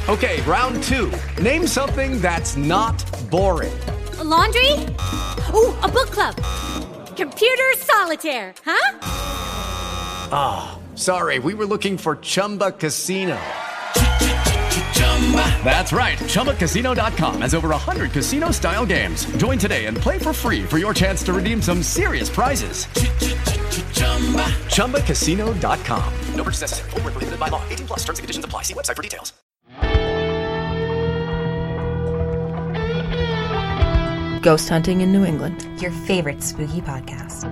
Okay, round two. Name something that's not boring. A laundry? Ooh, a book club. Computer solitaire, huh? Ah, sorry, we were looking for Chumba Casino. That's right, ChumbaCasino.com has over 100 casino-style games. Join today and play for free for your chance to redeem some serious prizes. ChumbaCasino.com. No purchase necessary. Void where prohibited by law. 18 plus. Terms and conditions apply. See website for details. Ghost Hunting in New England. Your favorite spooky podcast.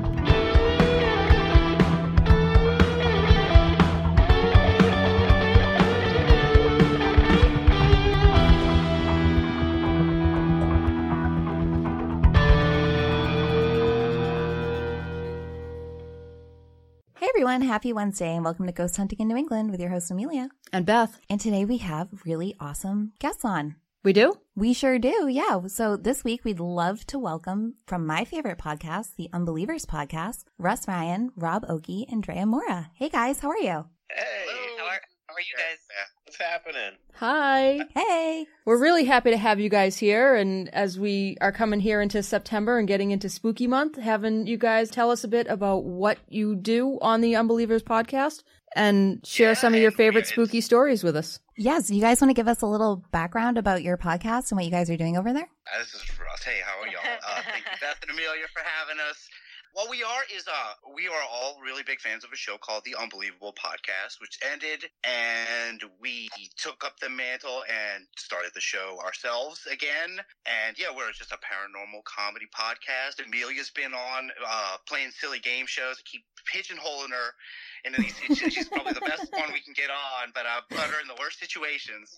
Hey everyone, happy Wednesday and welcome to Ghost Hunting in New England with your host Amelia. And Beth. And today we have really awesome guests on. We do? We sure do, yeah. So this week we'd love to welcome from my favorite podcast, the Unbelievers podcast, Russ Ryan, Rob Oakey, and Drea Mora. Hey guys, how are you? Hey. How are you guys? What's happening? Hi. Hey. We're really happy to have you guys here. And as we are coming here into September and getting into spooky month, having you guys tell us a bit about what you do on the Unbelievers podcast and share some of your favorite spooky stories with us. Yes, you guys want to give us a little background about your podcast and what you guys are doing over there? This is Russ. Hey, how are y'all? Thank you, Beth and Amelia, for having us. What we are is we are all really big fans of a show called The Unbelievable Podcast, which ended, and we took up the mantle and started the show ourselves again. And yeah, we're just a paranormal comedy podcast. Amelia's been on playing silly game shows. I keep pigeonholing her into these. She's probably the best one we can get on, but I put her in the worst situations.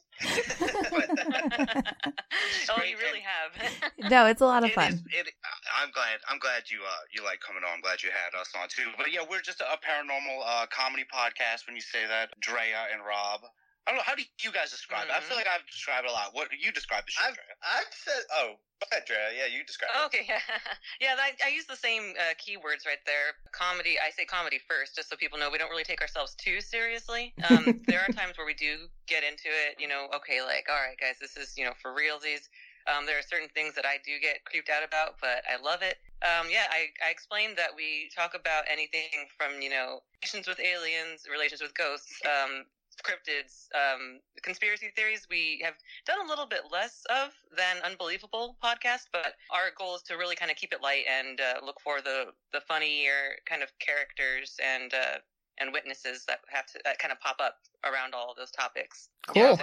You really have. No, it's a lot of fun. I'm glad you like coming on. I'm glad you had us on too. But yeah, we're just a paranormal comedy podcast. When you say that, Drea and Rob. I don't know. How do you guys describe it? I feel like I've described it a lot. What do you describe the show, Drea? I've said, go ahead, Drea. Yeah, you describe it. Okay, yeah. I use the same keywords right there. Comedy. I say comedy first, just so people know we don't really take ourselves too seriously. There are times where we do get into it. Okay, like, all right, guys, this is for realsies. There are certain things that I do get creeped out about, but I love it. I explained that we talk about anything from relations with aliens, relations with ghosts. Cryptids, conspiracy theories we have done a little bit less of than Unbelievable podcast, but our goal is to really kind of keep it light and look for the funnier kind of characters and witnesses that kind of pop up around all of those topics. Cool.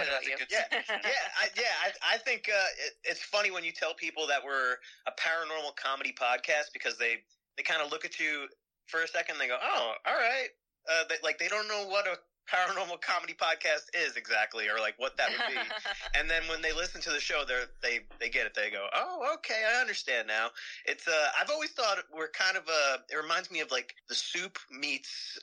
I think it's funny when you tell people that we're a paranormal comedy podcast because they kind of look at you for a second and they go, oh, all right. They don't know what a paranormal comedy podcast is exactly, or like what that would be. And then when they listen to the show, they get it. They go, oh, okay, I understand now. It's I've always thought we're kind of it reminds me of like The Soup meets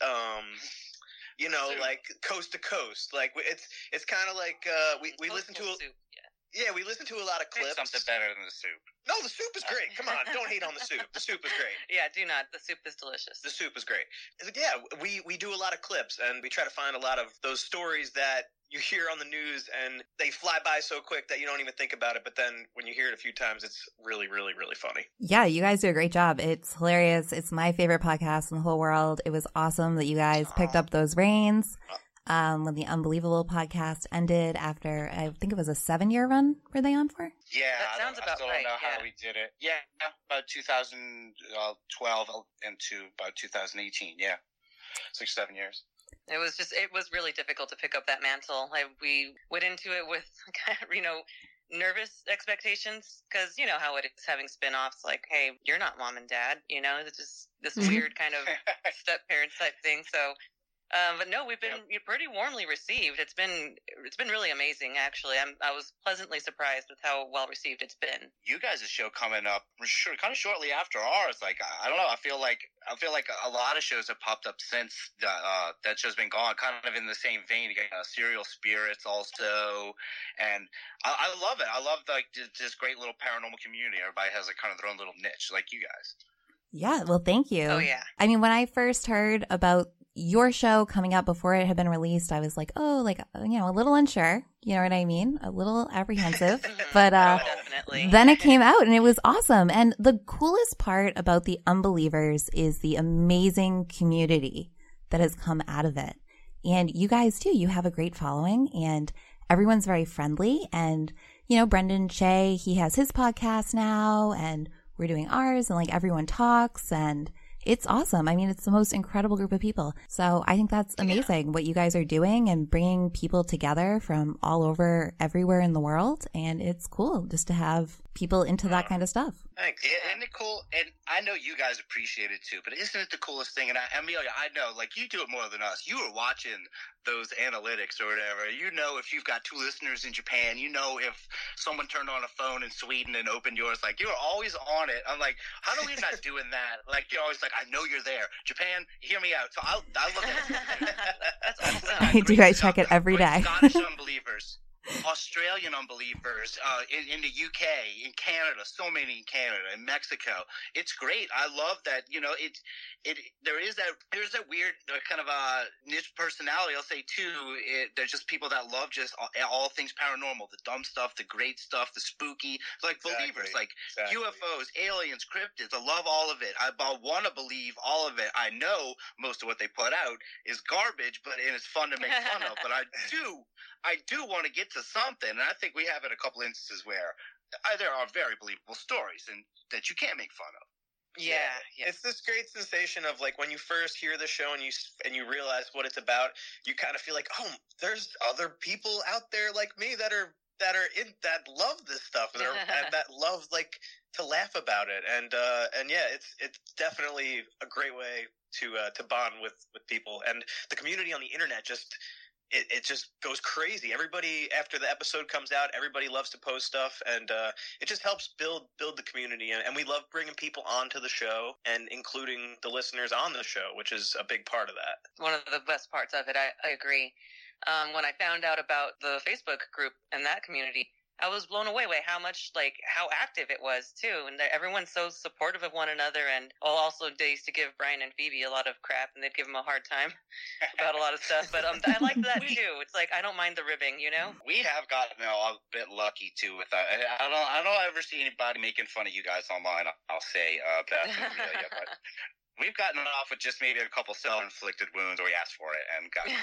like Coast to Coast. Like it's kind of like we listen to we listen to a lot of clips. Something better than The Soup. No, The Soup is great. Come on, don't hate on The Soup. The Soup is great. Yeah, do not. The Soup is delicious. The Soup is great. Yeah, we do a lot of clips, and we try to find a lot of those stories that you hear on the news, and they fly by so quick that you don't even think about it. But then when you hear it a few times, it's really, really, really funny. Yeah, you guys do a great job. It's hilarious. It's my favorite podcast in the whole world. It was awesome that you guys picked up those reins. When the Unbelievable podcast ended after, I think it was a 7-year run, were they on for? Yeah, that sounds about right. I still don't know how we did it. Yeah, about 2012 into about 2018. Yeah, 6-7 years. It was really difficult to pick up that mantle. We went into it with nervous expectations because you know how it is having spin-offs. Like, hey, you're not mom and dad. It's just this weird kind of step parent type thing. So. But no, we've been pretty warmly received. It's been really amazing, actually. I was pleasantly surprised with how well received it's been. You guys' show coming up kind of shortly after ours. Like, I don't know. I feel like a lot of shows have popped up since that show's been gone. Kind of in the same vein. You got Serial Spirits also, and I love it. I love this great little paranormal community. Everybody has kind of their own little niche, like you guys. Yeah, well, thank you. Oh yeah. I mean, when I first heard about your show coming out before it had been released, I was like, a little unsure You know what I mean? A little apprehensive, but Definitely. then it came out and it was awesome. And the coolest part about the Unbelievers is the amazing community that has come out of it. And you guys too, you have a great following and everyone's very friendly. And, you know, Brendan Shea, he has his podcast now and we're doing ours and like everyone talks and it's awesome. I mean, it's the most incredible group of people. So I think that's amazing what you guys are doing and bringing people together from all over everywhere in the world. And it's cool just to have people into that kind of stuff. Thanks. Isn't it cool? And I know you guys appreciate it too, but isn't it the coolest thing? And Amelia, I know, like, you do it more than us. You were watching those analytics or whatever. You know if you've got 2 listeners in Japan. You know if someone turned on a phone in Sweden and opened yours. Like, you're always on it. I'm like, how are we not doing that? Like, you're always like, I know you're there. Japan, hear me out. So I look at it. That's awesome. I do. I check it every day. Scottish Unbelievers. Australian Unbelievers, in the UK, in Canada, so many in Canada, in Mexico. It's great. I love that. You know, there's that weird kind of niche personality. I'll say too. There's just people that love just all things paranormal, the dumb stuff, the great stuff, the spooky, like believers, like UFOs, aliens, cryptids. I love all of it. I want to believe all of it. I know most of what they put out is garbage, and it's fun to make fun of. But I do want to get to something, and I think we have in a couple instances where there are very believable stories and that you can't make fun of. Yeah. It's this great sensation of like when you first hear the show and you realize what it's about, you kind of feel like, oh, there's other people out there like me that love this stuff and that love like to laugh about it, and yeah, it's definitely a great way to bond with people, and the community on the internet just. It just goes crazy. Everybody, after the episode comes out, everybody loves to post stuff, and it just helps build the community. And we love bringing people onto the show and including the listeners on the show, which is a big part of that. One of the best parts of it, I agree. When I found out about the Facebook group and that community, I was blown away by how active it was too, and everyone's so supportive of one another. And I'll also used to give Brian and Phoebe a lot of crap, and they'd give them a hard time about a lot of stuff. But I like that too. It's like I don't mind the ribbing, you know. We have gotten a bit lucky too with that. I don't ever see anybody making fun of you guys online. I'll say Beth and Amelia, but. We've gotten it off with just maybe a couple self-inflicted wounds, or we asked for it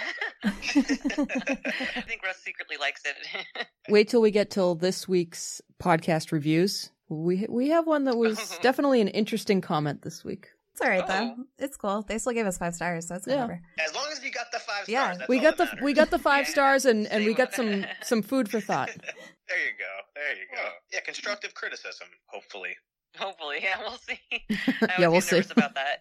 and got it. I think Russ secretly likes it. Wait till we get till this week's podcast reviews. We have one that was definitely an interesting comment this week. It's all right though. It's cool. They still gave us 5 stars, so that's whatever. As long as you got the 5 stars. Yeah, that's we all got that matters. we got the 5 stars and we got some food for thought. There you go. Yeah, constructive criticism, hopefully. Hopefully, yeah, we'll see. Yeah, we'll see about that.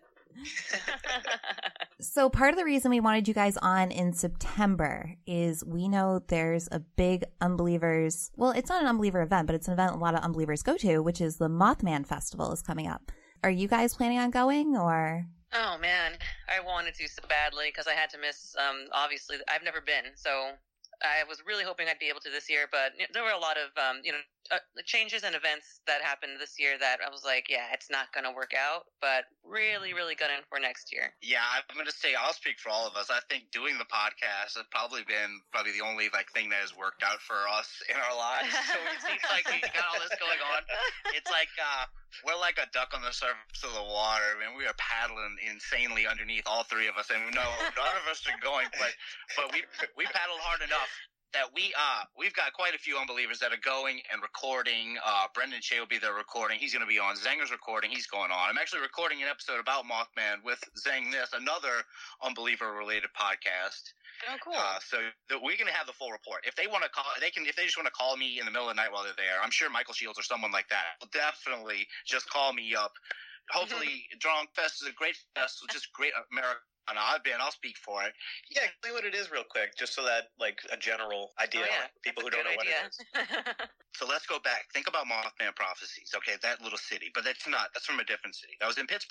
So part of the reason we wanted you guys on in September is we know there's a big Unbelievers, well, it's not an Unbeliever event, but it's an event a lot of Unbelievers go to, which is the Mothman Festival is coming up. Are you guys planning on going, or? Oh man, I wanted to so badly because I had to miss, obviously, I've never been, so I was really hoping I'd be able to this year, but there were a lot of, changes and events that happened this year that I was like, yeah, it's not going to work out, but really, really gunning for next year. Yeah, I'm going to say, I'll speak for all of us. I think doing the podcast has probably been the only thing that has worked out for us in our lives. So it seems like we got all this going on. It's like, we're like a duck on the surface of the water. I mean, we are paddling insanely underneath, all 3 of us. And no, none of us are going, but we paddled hard enough that we've got quite a few Unbelievers that are going and recording. Brendan Shea will be there recording. He's going to be on. Zenger's recording. He's going on. I'm actually recording an episode about Mothman with Zeng another Unbeliever-related podcast. Oh, cool. So we're going to have the full report. If they want to call, if they just want to call me in the middle of the night while they're there, I'm sure Michael Shields or someone like that will definitely just call me up. Hopefully, Drunk Fest is a great festival, just great America. And I'll speak for it. Yeah, explain what it is real quick, just so that, a general idea, people who don't know what it is. So let's go back. Think about Mothman Prophecies. Okay, that little city. But that's from a different city. That was in Pittsburgh.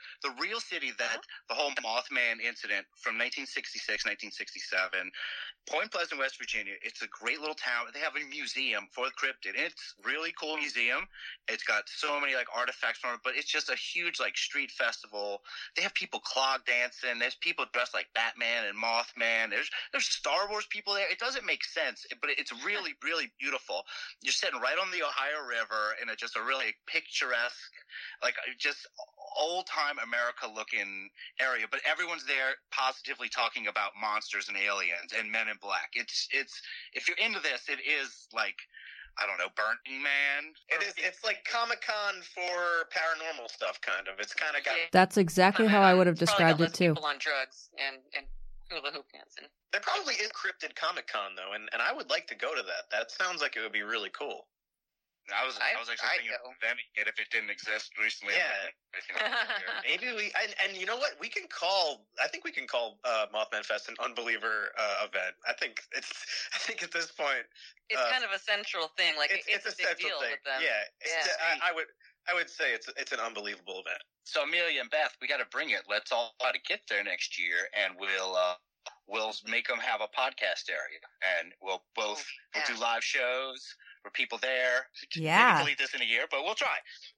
the real city that the whole Mothman incident from 1966, 1967, Point Pleasant, West Virginia. It's a great little town. They have a museum for the cryptid. It's a really cool museum. It's got so many like artifacts from it, but it's just a huge like street festival. They have people clog dancing. There's people dressed like Batman and Mothman. There's Star Wars people there. It doesn't make sense, but it's really, really beautiful. You're sitting right on the Ohio River in just a really picturesque, like just old-time America-looking area, but everyone's there positively talking about monsters and aliens and Men in Black. It's if you're into this, it is like, I don't know, Burning Man. It's like Comic-Con for paranormal stuff, kind of. It's kind of got. That's exactly how I would have described it too. People on drugs and hula hoop dancing. There probably is cryptid Comic-Con though, and I would like to go to that. That sounds like it would be really cool. I was actually thinking of inventing it if it didn't exist recently. Yeah. Maybe we and you know what, I think we can call Mothman Fest an unbeliever event. I think at this point it's kind of a central thing. Like it's a big deal thing with them. Yeah. I would say it's an unbelievable event. So Amelia and Beth, we got to bring it. Let's all try to get there next year, and we'll make them have a podcast area, and we'll do live shows. For people there. Yeah. Maybe delete this in a year, but we'll try.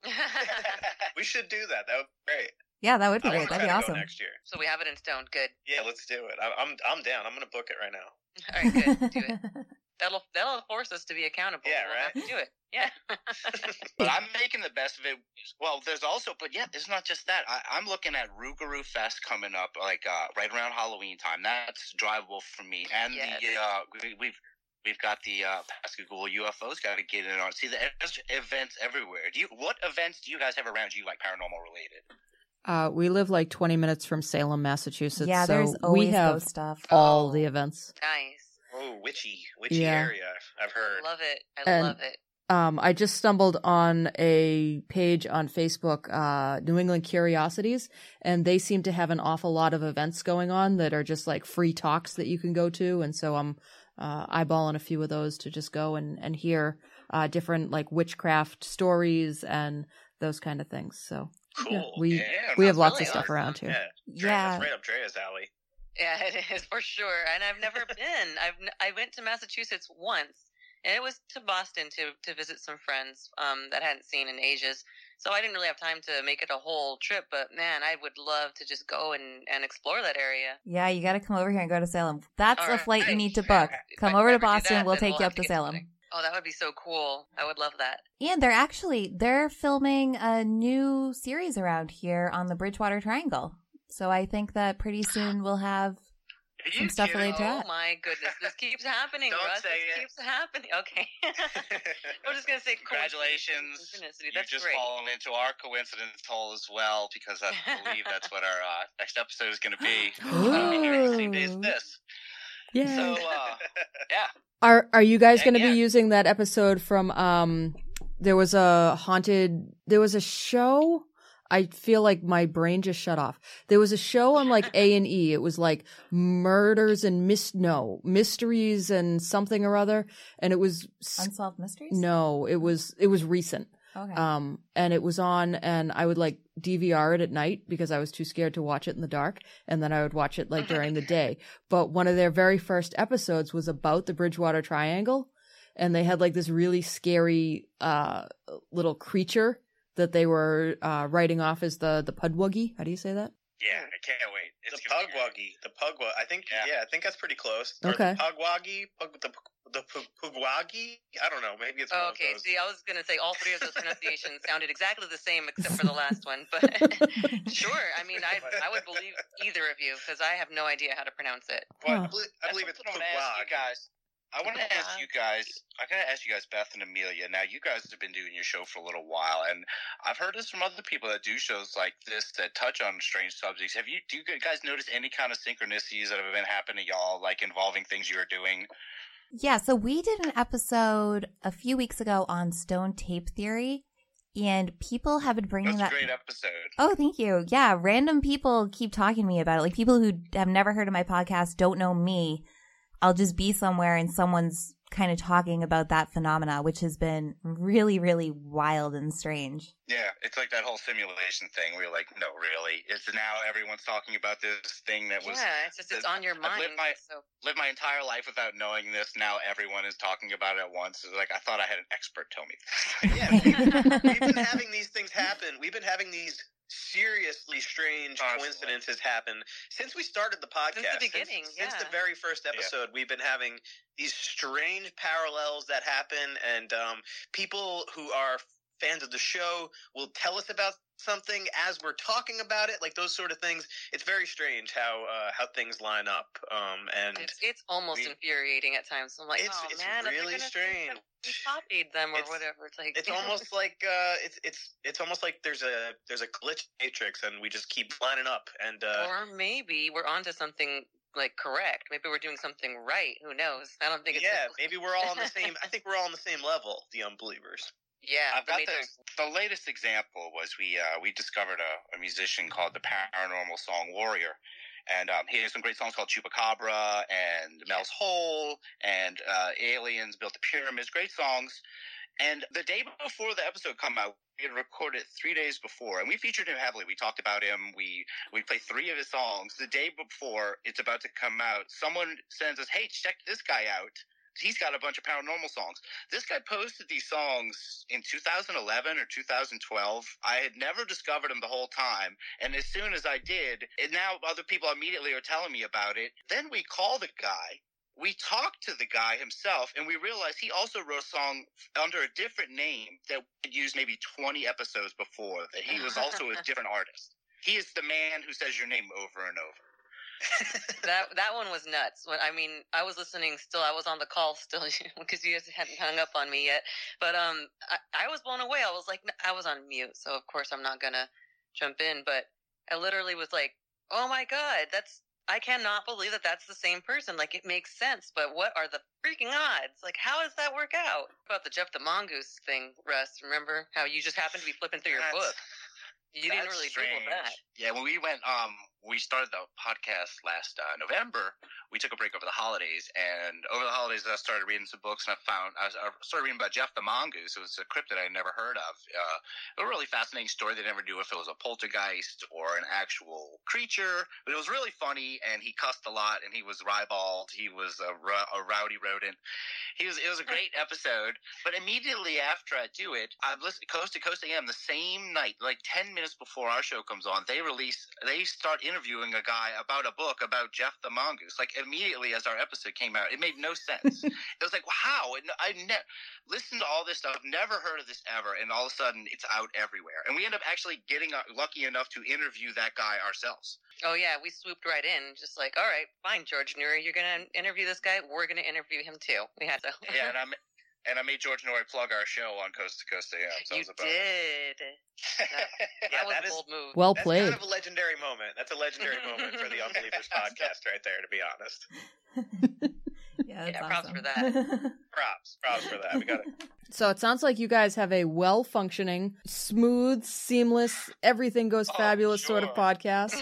We should do that. That would be great. Yeah, that would be great. That'd be awesome. Next year. So we have it in stone. Good. Yeah, let's do it. I'm down. I'm going to book it right now. All right, good. Do it. That'll force us to be accountable. Yeah, we'll right. have to do it. Yeah. But I'm making the best of it. Well, there's also, but yeah, it's not just that. I'm looking at Rougarou Fest coming up, like right around Halloween time. That's drivable for me. And yes. We've got the Pascagoula UFOs got to get in on. See, there's events everywhere. What events do you guys have around you, like paranormal related? We live like 20 minutes from Salem, Massachusetts. Yeah, so there's always we have those stuff. all the events. Nice. Oh, witchy Yeah. area. I've heard. I love it. And- love it. I just stumbled on a page on Facebook, New England Curiosities, and they seem to have an awful lot of events going on that are just like free talks that you can go to. And so I'm eyeballing a few of those to just go and hear different like witchcraft stories and those kind of things. So Cool. we have lots really of stuff awesome. around here. Yeah. That's right up Drea's alley. Yeah, it is for sure. And I've never been. I went to Massachusetts once, and it was to Boston to visit some friends that I hadn't seen in ages. So I didn't really have time to make it a whole trip. But man, I would love to just go and explore that area. Yeah, you got to come over here and go to Salem. That's All a flight you right. need to book. If Come I over to ever do Boston. that, We'll then take you have up to get Salem. something. Oh, that would be so cool. I would love that. And they're filming a new series around here on the Bridgewater Triangle. So I think that pretty soon we'll have some stuff related to Oh that. my goodness, this keeps happening, Don't Russ. say This it. keeps happening. Okay. I'm just going to say Congratulations. synchronicity. You've That's just great. fallen into our coincidence hole as well, because I believe that's what our next episode is going to be. I'll be here the same day as this. Yeah. So, yeah. Are you guys And going to yeah. be using that episode from there was a show? I feel like my brain just shut off. There was a show on like A&E. It was like murders and mysteries and something or other, and it was Unsolved Mysteries? no, it was recent. Okay. And it was on, and I would like DVR it at night because I was too scared to watch it in the dark, and then I would watch it like during the day. But one of their very first episodes was about the Bridgewater Triangle, and they had like this really scary little creature that they were writing off as the Pudwuggy. How do you say that? Yeah, I can't wait. It's The gonna be Pugwuggy. The Pugwuggy. I think. Yeah. Yeah, I think that's pretty close. Okay. Or the Pugwuggy. The Pugwuggy. I don't know. Maybe it's. One Okay, of those. see, I was going to say all three of those pronunciations sounded exactly the same except for the last one. But sure, I mean, I would believe either of you because I have no idea how to pronounce it. Well, Huh. I believe it's That's what I'm gonna ask you Pugwuggy. guys. I want to ask you guys. I gotta ask you guys, Beth and Amelia. Now, you guys have been doing your show for a little while, and I've heard this from other people that do shows like this that touch on strange subjects. Do you guys notice any kind of synchronicities that have been happening to y'all, like involving things you are doing? Yeah, so we did an episode a few weeks ago on stone tape theory, and people have been bringing That's that. a great episode. Oh, thank you. Yeah, random people keep talking to me about it. Like people who have never heard of my podcast, don't know me, I'll just be somewhere and someone's kind of talking about that phenomena, which has been really, really wild and strange. Yeah, it's like that whole simulation thing. We're like, no, really, it's now everyone's talking about this thing that was. Yeah, it's just it's on your mind. Lived my entire life without knowing this. Now everyone is talking about it at once. It's like I thought I had an expert tell me this. Yeah, we've been having these things happen. We've been having these seriously strange coincidences happen since we started the podcast. Since the beginning, since the very first episode, we've been having these strange parallels that happen, and people who are fans of the show will tell us about something as we're talking about it, like those sort of things. It's very strange how things line up, and it's almost infuriating at times. I'm like, it's man, really strange. We copied them or whatever. It's like it's almost like it's almost like there's a glitch matrix, and we just keep lining up, and or maybe we're onto something. Like correct. Maybe we're doing something right. Who knows? I don't think it's maybe we're all on the same. I think we're all on the same level. The Unbelievers. Yeah, I've got the latest example was we discovered a musician called the Paranormal Song Warrior, and he has some great songs called Chupacabra and Mel's Hole and Aliens Built the Pyramids, great songs. And the day before the episode come out, we had recorded 3 days before, and we featured him heavily. We talked about him. We played 3 of his songs. The day before it's about to come out, someone sends us, "Hey, check this guy out. He's got a bunch of paranormal songs." This guy posted these songs in 2011 or 2012. I had never discovered him the whole time. And as soon as I did, and now other people immediately are telling me about it, then we call the guy. We talked to the guy himself, and we realized he also wrote a song under a different name that we had used maybe 20 episodes before, that he was also a different artist. He is the man who says your name over and over. that one was nuts. I mean, I was listening still. I was on the call still because you guys hadn't hung up on me yet. But I was blown away. I was like, I was on mute, so of course I'm not gonna jump in. But I literally was like, oh my god, I cannot believe that's the same person. Like, it makes sense, but what are the freaking odds? Like, how does that work out? About the Jeff the Mongoose thing, Russ, remember how you just happened to be flipping through your book? You didn't really Google that. Yeah, when we went, we started the podcast last November. We took a break over the holidays, and over the holidays I started reading some books, and I started reading about Jeff the Mongoose. It was a cryptid I had never heard of. A really fascinating story. They never knew if it was a poltergeist or an actual creature, but it was really funny, and he cussed a lot, and he was ribald. He was a rowdy rodent. It was a great episode, but immediately after I do it, I've listened Coast to Coast AM the same night, like 10 minutes before our show comes on. They start interviewing a guy about a book about Jeff the Mongoose. Like, immediately as our episode came out, it made no sense. It was like, wow, I listened to all this stuff, never heard of this ever, and all of a sudden it's out everywhere. And we end up actually getting lucky enough to interview that guy ourselves. Oh yeah, we swooped right in, just like, all right, fine, George Noory, you're gonna interview this guy, we're gonna interview him too. We had to. Yeah, and I made George Noory plug our show on Coast to Coast AM. So you did. That was a bold move. Well played. That's kind of a legendary moment. That's a legendary moment for the Unbelievers podcast right there, to be honest. Yeah, that's props awesome. for that. Props for that. We got it. So it sounds like you guys have a well-functioning, smooth, seamless, everything goes fabulous sort of podcast.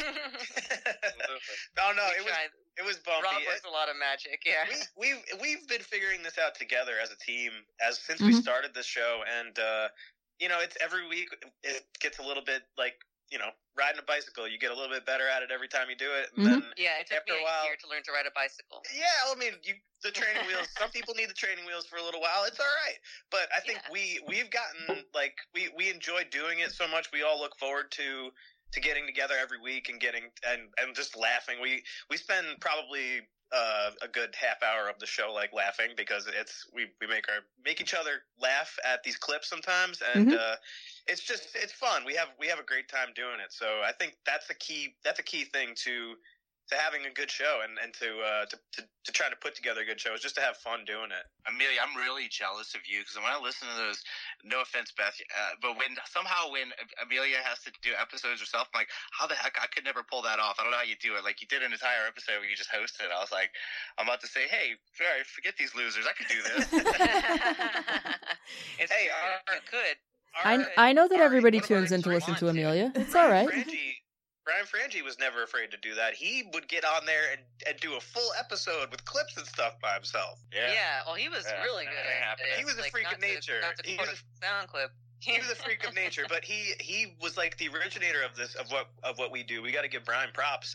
No, it was bumpy. Rob works a lot of magic, yeah. We've been figuring this out together as a team since we started this show, and it's every week it gets a little bit like, riding a bicycle. You get a little bit better at it every time you do it. And then it took after me a while, a year to learn to ride a bicycle. Yeah, I mean, the training wheels. Some people need the training wheels for a little while. It's all right, but I think we've gotten like we enjoy doing it so much. We all look forward to getting together every week and getting and just laughing. We spend probably a good half hour of the show like laughing because we make each other laugh at these clips sometimes, and it's fun. We have a great time doing it. So I think that's a key thing to having a good show and to try to put together a good show is just to have fun doing it. Amelia, I'm really jealous of you because when I listen to those, no offense, Beth, but when Amelia has to do episodes herself, I'm like, how the heck? I could never pull that off. I don't know how you do it. Like, you did an entire episode where you just hosted. I was like, I'm about to say, hey, sorry, forget these losers. I could do this. You could. I know that everybody tunes in to listen to Amelia. It's all right. Brian Frangie was never afraid to do that. He would get on there and do a full episode with clips and stuff by himself. Yeah. Well, he was really good at it. He was a freak of nature. Not to quote a sound clip. He was a freak of nature, but he was like the originator of this of what we do. We got to give Brian props.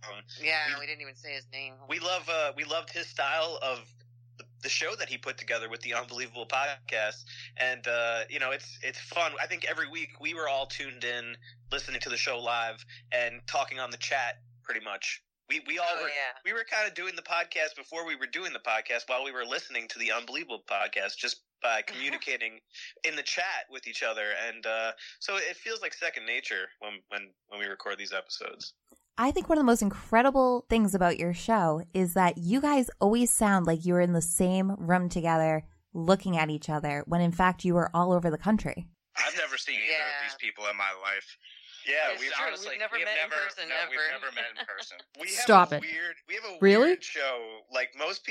We didn't even say his name. We loved his style of the show that he put together with the Unbelievable Podcast, and it's fun. I think every week we were all tuned in, listening to the show live and talking on the chat. Pretty much, we were kind of doing the podcast before we were doing the podcast while we were listening to the Unbelievable Podcast, just by communicating in the chat with each other, and so it feels like second nature when we record these episodes. I think one of the most incredible things about your show is that you guys always sound like you were in the same room together looking at each other when in fact you were all over the country. I've never seen either of these people in my life. Yeah, we've never met in person. We've never met in person. We Stop it. We have a Really? weird show. Like most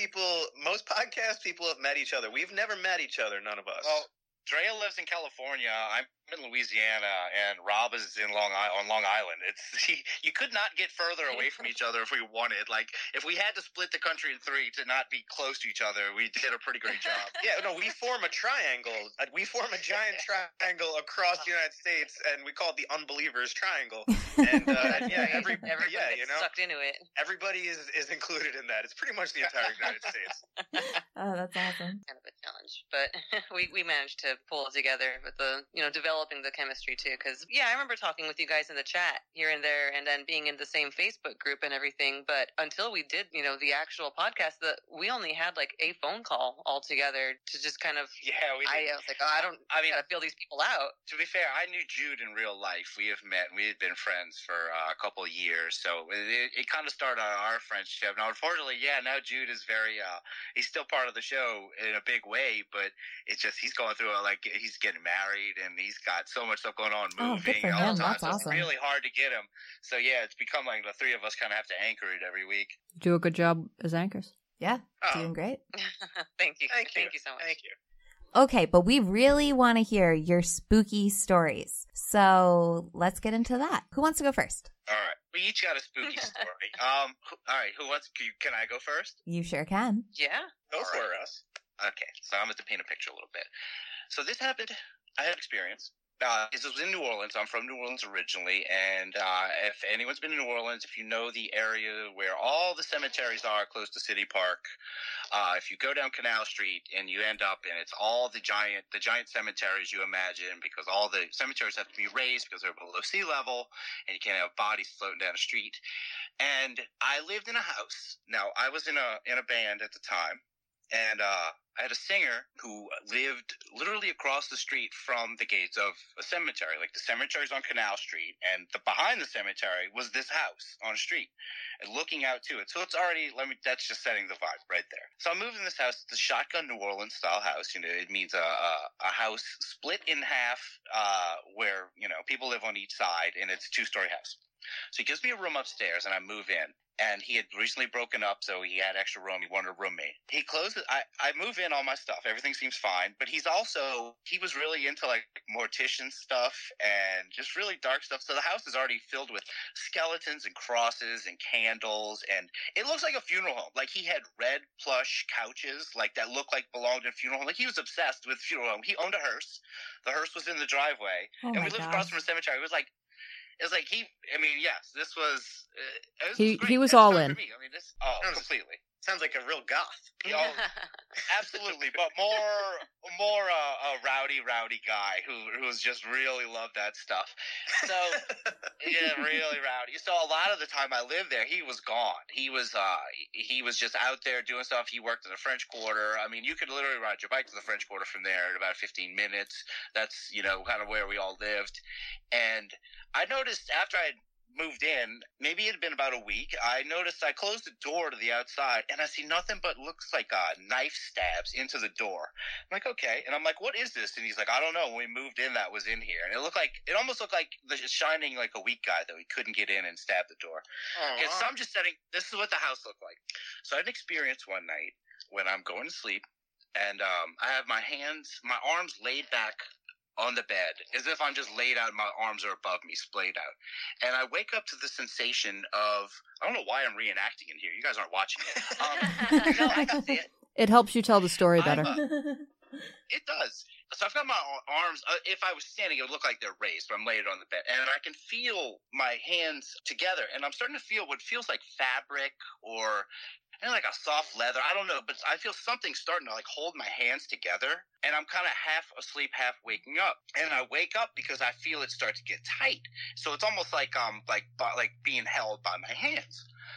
podcast people have met each other. We've never met each other, none of us. Well, Drea lives in California. I'm in Louisiana, and Rob is in Long Island. You could not get further away from each other if we wanted. Like, if we had to split the country in three to not be close to each other, we did a pretty great job. Yeah, no, we form a triangle. We form a giant triangle across the United States, and we call it the Unbelievers Triangle. And everybody gets sucked into it. Everybody is included in that. It's pretty much the entire United States. Oh, that's awesome. Kind of a challenge, but we managed to pull it together with the developing the chemistry too. Because I remember talking with you guys in the chat here and there, and then being in the same Facebook group and everything. But until we did the actual podcast, we only had like a phone call all together to just kind of I was like, I gotta feel these people out. To be fair, I knew Jude in real life. We have met. We had been friends for a couple of years, so it kind of started on our friendship. Now, unfortunately, now Jude is very he's still part of the show in a big way, but it's just he's going through he's getting married and he's got so much stuff going on, moving. Oh, good for him. That's so awesome. It's really hard to get him. So it's become like the three of us kind of have to anchor it every week. Do a good job as anchors. Yeah, doing great. Thank you so much. Thank you. Okay, but we really want to hear your spooky stories. So let's get into that. Who wants to go first? All right. We each got a spooky story. All right. Who wants? Can I go first? You sure can. Yeah. Go for us. Okay. So I'm going to paint a picture a little bit. So this happened. I had experience. This was in New Orleans. I'm from New Orleans originally, and if anyone's been in New Orleans, if you know the area where all the cemeteries are close to City Park, if you go down Canal Street and you end up, and it's all the giant cemeteries you imagine, because all the cemeteries have to be raised because they're below sea level, and you can't have bodies floating down the street. And I lived in a house. Now I was in a band at the time. And I had a singer who lived literally across the street from the gates of a cemetery. Like, the cemetery's on Canal Street, and behind the cemetery was this house on a street, and looking out to it. So it's already, that's just setting the vibe right there. So I moved in this house. It's a shotgun New Orleans style house. It means a house split in half, where people live on each side, and it's a 2-story house. So he gives me a room upstairs, and I move in. And he had recently broken up, so he had extra room. He wanted a roommate. He closes. I move in all my stuff. Everything seems fine. But he was really into like mortician stuff and just really dark stuff. So the house is already filled with skeletons and crosses and candles. And it looks like a funeral home. Like, he had red plush couches like that looked like belonged in a funeral home. Like, he was obsessed with funeral home. He owned a hearse. The hearse was in the driveway. Oh, and we lived across from a cemetery. It was like this was. He was all in. For me. I mean, completely. Sounds like a real goth. Absolutely, but more a rowdy guy who's just really loved that stuff. So really rowdy. So a lot of the time I lived there, he was gone. He was just out there doing stuff. He worked in the French Quarter. I mean, you could literally ride your bike to the French Quarter from there in about 15 minutes. That's kind of where we all lived. And I noticed after I moved in, maybe it had been about a week, I noticed I closed the door to the outside, and I see nothing but looks like knife stabs into the door. I'm like, okay. And I'm like, what is this? And he's like, I don't know. When we moved in, that was in here. And it almost looked like the Shining, like a weak guy, though. He couldn't get in and stab the door. Okay, so I'm just this is what the house looked like. So I had an experience one night when I'm going to sleep, and I have my arms laid back on the bed, as if I'm just laid out, my arms are above me, splayed out. And I wake up to the sensation of, I don't know why I'm reenacting in here. You guys aren't watching it. No, I can see it. It helps you tell the story better. It does. So I've got my arms, if I was standing, it would look like they're raised, but I'm laid on the bed. And I can feel my hands together, and I'm starting to feel what feels like fabric or like a soft leather. I don't know, but I feel something starting to like hold my hands together, and I'm kind of half asleep, half waking up. And I wake up because I feel it start to get tight. So it's almost like being held by my hands.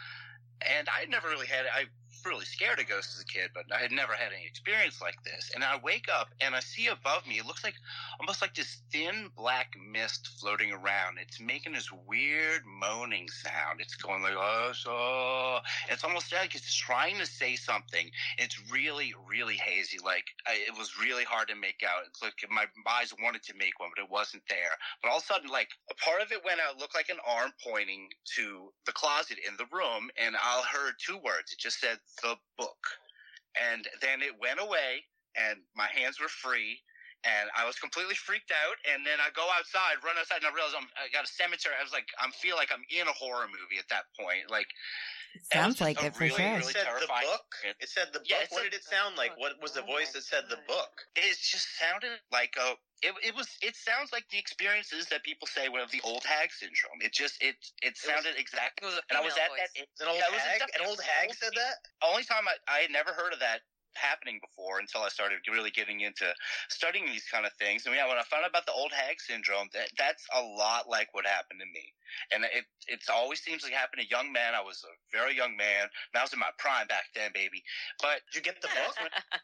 And I never really had it. I really scared of ghosts as a kid, but I had never had any experience like this. And I wake up and I see above me, it looks like almost like this thin black mist floating around. It's making this weird moaning sound. It's going like, oh, so. It's almost like it's trying to say something. It's really, really hazy. Like, it was really hard to make out. It's like my eyes wanted to make one, but it wasn't there. But all of a sudden, like, a part of it went out, looked like an arm pointing to the closet in the room, and I heard two words. It just said, the book. And then it went away, and my hands were free, and I was completely freaked out. And then I go outside, run outside, and I realize I got a cemetery. I was like, I feel like I'm in a horror movie at that point. Like, It sounds like it for really, sure. really It said the terrifying book. It said the book. Yeah, What did it sound like? What was the voice that said the book? It just sounded like a. It sounds like the experiences that people say of the old hag syndrome. It sounded exactly. It was a and I was female at that. voice. An old hag? An old hag said that? Only time I had never heard of that happening before until I started really getting into studying these kind of things. And yeah, when I found out about the old hag syndrome, that's a lot like what happened to me. And it always seems like it happened to young men. I was a very young man. And I was in my prime back then, baby. But Did you get the book?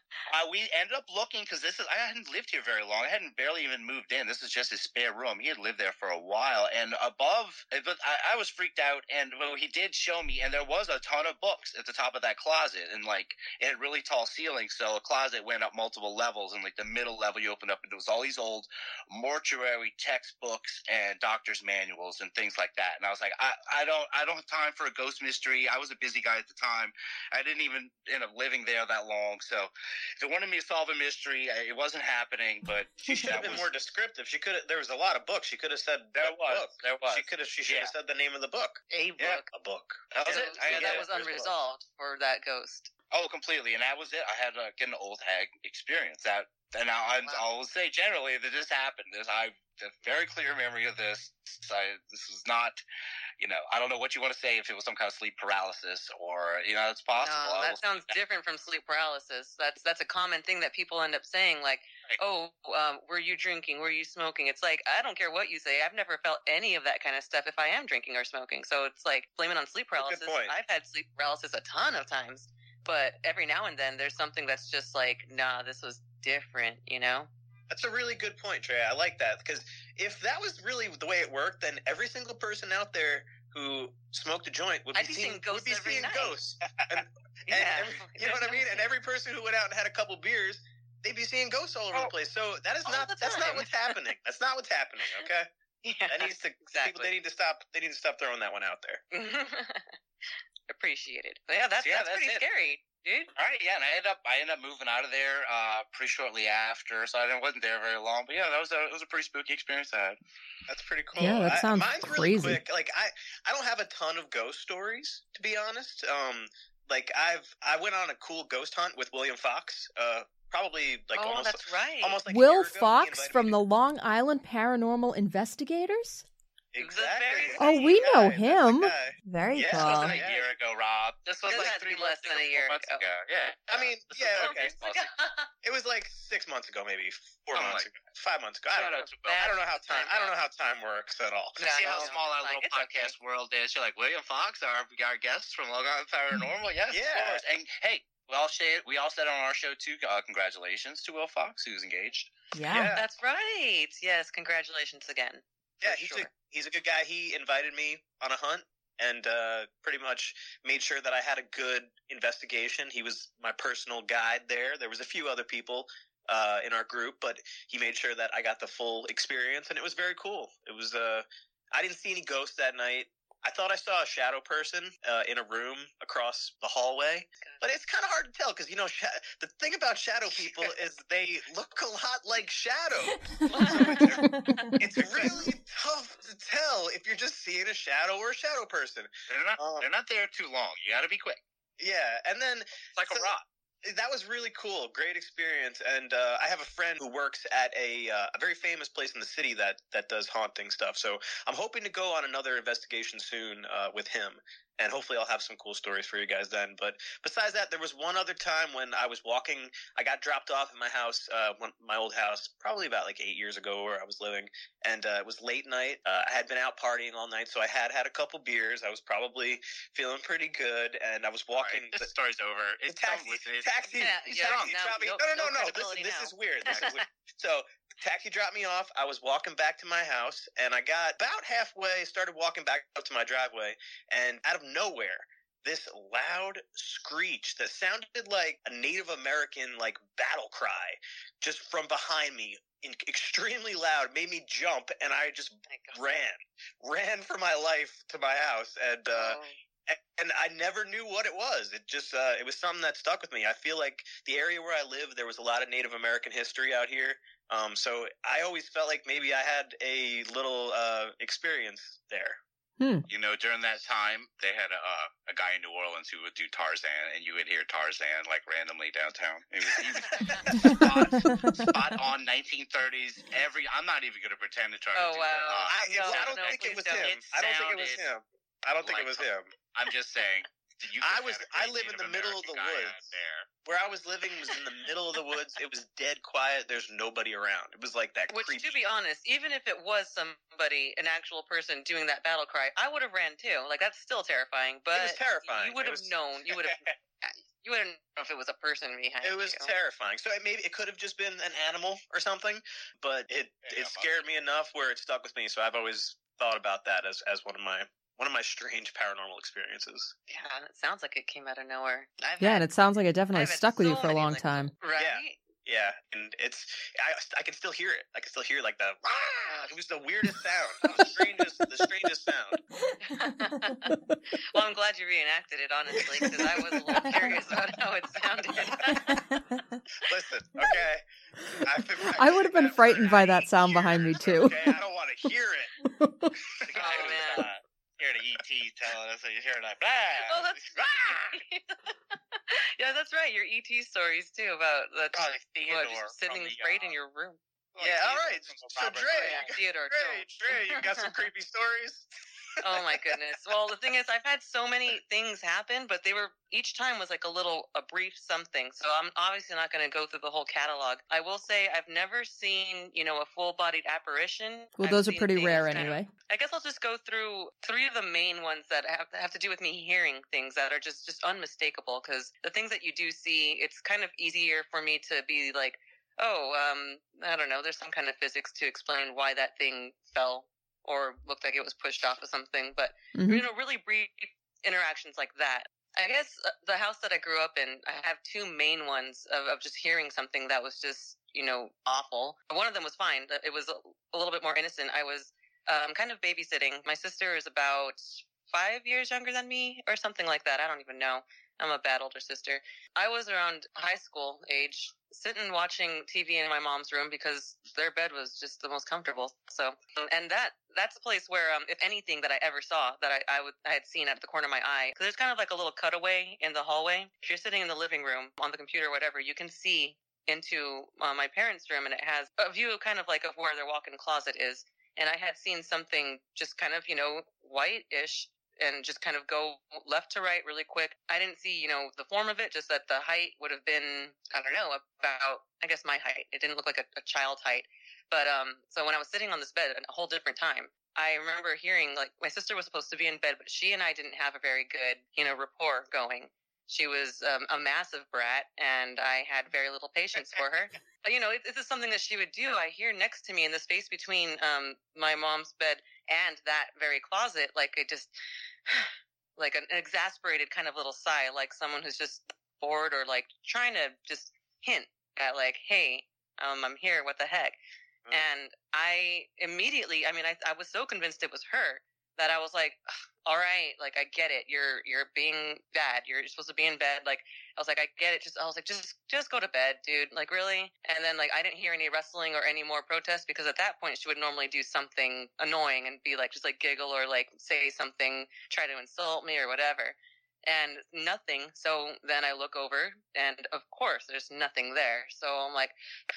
we ended up looking, because I hadn't lived here very long. I hadn't barely even moved in. This is just his spare room. He had lived there for a while. And above, but I was freaked out. And well, he did show me, and there was a ton of books at the top of that closet. And like, it had really tall ceilings. So a closet went up multiple levels. And like the middle level, you opened up, and there was all these old mortuary textbooks and doctor's manuals and things like that. And I was like, I don't have time for a ghost mystery. I was a busy guy at the time. I didn't even end up living there that long. So if they wanted me to solve a mystery, it wasn't happening. But She should have been more descriptive. She could have. There was a lot of books. She could have said There was. book. There was. She should have said the name of the book. A book. Yeah. A book. That was So, it. that was unresolved for that ghost. Oh, completely. And that was it. I had get an old hag experience. And I will say generally that this happened. I have a very clear memory of this. This was not, I don't know what you want to say, if it was some kind of sleep paralysis or, it's possible. No, that sounds different from sleep paralysis. That's a common thing that people end up saying, like, were you drinking? Were you smoking? It's like, I don't care what you say. I've never felt any of that kind of stuff if I am drinking or smoking. So it's like, blaming on sleep paralysis. point. I've had sleep paralysis a ton of times. But every now and then there's something that's just like, nah, this was different, That's a really good point, Trey. I like that, because if that was really the way it worked, then every single person out there who smoked a joint would I'd be be seeing seeing ghosts every night. ghosts. And Yeah. you know what I mean? And every person who went out and had a couple beers, they'd be seeing ghosts all over the place. So that's All not the that's not time. what's happening. That's not what's happening. Okay, Yeah, that needs to exactly. They need to stop. They need to stop throwing that one out there. Appreciated. But yeah, that's that's pretty it. scary, dude. All right, yeah, and I ended up moving out of there pretty shortly after, so I wasn't there very long. But yeah, it was a pretty spooky experience I had. That's pretty cool. Yeah, that sounds mine's crazy. really quick. Like I don't have a ton of ghost stories, to be honest. Like I went on a cool ghost hunt with William Fox. Probably like Oh, almost that's right. almost like a Will year ago. He Fox invited from me the Long Island Paranormal Investigators? Exactly. very Oh, That's we the know guy. That's him. the guy. Very Yeah, This cool. wasn't a year ago, Rob. This was This like had to 3 be less months than a ago, year 4 months ago. ago. Yeah. I mean, This was yeah, like okay. 3 months ago. It was like 6 months ago, maybe 4 Something months like ago, 5 months ago. I Shout don't know. out to Will. I don't know how time. Time I don't know how time works at all. No, See how no, small our it's little fine. It's podcast world is. You're like, William Fox, our guest from Long Island Paranormal. Yes, Yeah. of course. And hey, we all said on our show too. Congratulations to Will Fox, who's engaged. Yeah. That's right. Yes, congratulations again. Yeah, For sure. he's a good guy. He invited me on a hunt and pretty much made sure that I had a good investigation. He was my personal guide there. There was a few other people in our group, but he made sure that I got the full experience, and it was very cool. It was I didn't see any ghosts that night. I thought I saw a shadow person in a room across the hallway, but it's kind of hard to tell because, the thing about shadow people is they look a lot like shadows. It's really tough to tell if you're just seeing a shadow or a shadow person. They're not there too long. You got to be quick. Yeah, and then it's like a rock. That was really cool. Great experience. And I have a friend who works at a very famous place in the city that does haunting stuff. So I'm hoping to go on another investigation soon with him. And hopefully I'll have some cool stories for you guys then. But besides that, there was one other time when I was walking. I got dropped off in my house, my old house, probably about like 8 years ago where I was living. And it was late night. I had been out partying all night, so I had a couple beers. I was probably feeling pretty good. And I was walking. Right, this story's over. It's taxi. No. This is weird. So taxi dropped me off. I was walking back to my house, and I got about halfway, started walking back up to my driveway, and out of nowhere, this loud screech that sounded like a Native American battle cry just from behind me, extremely loud, made me jump, and I just ran for my life to my house, and I never knew what it was. It just it was something that stuck with me. I feel like the area where I live, there was a lot of Native American history out here. So I always felt like maybe I had a little experience there. During that time, they had a guy in New Orleans who would do Tarzan, and you would hear Tarzan randomly downtown. He was spot on 1930s. I'm not even going to pretend to try to do that. I don't think it was him. I don't think it was him. I'm just saying. I live in the middle of the woods. Where I was living was in the middle of the woods. It was dead quiet. There's nobody around. It was like that. Which, creepy. to be honest, even if it was somebody, an actual person doing that battle cry, I would have ran too. That's still terrifying. But it was terrifying. You would have known. You wouldn't know if it was a person behind you. It was terrifying. So it could have just been an animal or something, but it scared me enough where it stuck with me. So I've always thought about that as one of my strange paranormal experiences. Yeah, it sounds like it came out of nowhere. And it sounds like it definitely stuck with you for a long time. Right? Yeah, and I can still hear it. I can still hear the it was the weirdest sound, the strangest sound. Well, I'm glad you reenacted it, honestly, because I was a little curious about how it sounded. Listen, okay. I would have been frightened by that sound behind me too. Okay, I don't want to hear it. Oh man. Hear the ET telling us, so you hear that. Blah, oh, that's yeah, that's right. Your ET stories too about the sitting straight in your room. Yeah, all right. So Dre, you got some creepy stories? Oh my goodness. Well, the thing is, I've had so many things happen, but each time was like a brief something. So I'm obviously not going to go through the whole catalog. I will say I've never seen, a full-bodied apparition. Well, those are pretty rare anyway. I guess I'll just go through 3 of the main ones that have to do with me hearing things that are just unmistakable, because the things that you do see, it's kind of easier for me to be like, I don't know, there's some kind of physics to explain why that thing fell or looked like it was pushed off of something. But, really brief interactions like that. I guess the house that I grew up in, I have 2 main ones of just hearing something that was just, awful. One of them was fine. It was a little bit more innocent. I was kind of babysitting. My sister is about 5 years younger than me or something like that. I don't even know. I'm a bad older sister. I was around high school age, sitting watching TV in my mom's room because their bed was just the most comfortable. So, and that's a place where, if anything that I ever saw that I had seen out of the corner of my eye, because there's kind of like a little cutaway in the hallway. If you're sitting in the living room on the computer or whatever, you can see into my parents' room, and it has a view kind of like of where their walk-in closet is. And I had seen something just kind of, white-ish, and just kind of go left to right really quick. I didn't see, the form of it, just that the height would have been, I don't know, about, I guess my height. It didn't look like a child's height. But, so when I was sitting on this bed at a whole different time, I remember hearing, my sister was supposed to be in bed, but she and I didn't have a very good, rapport going. She was a massive brat, and I had very little patience for her. But, this is something that she would do. I hear next to me in the space between my mom's bed and that very closet, it just, like an exasperated kind of little sigh, like someone who's just bored or trying to just hint at hey, I'm here, what the heck? And I immediately, I was so convinced it was her that I was like, all right, like I get it. You're being bad. You're supposed to be in bed. Like I was like, I get it. Just go to bed, dude. Like really? And then like I didn't hear any wrestling or any more protests because at that point she would normally do something annoying and be like just like giggle or like say something, try to insult me or whatever. And nothing. So then I look over and of course there's nothing there. So I'm like,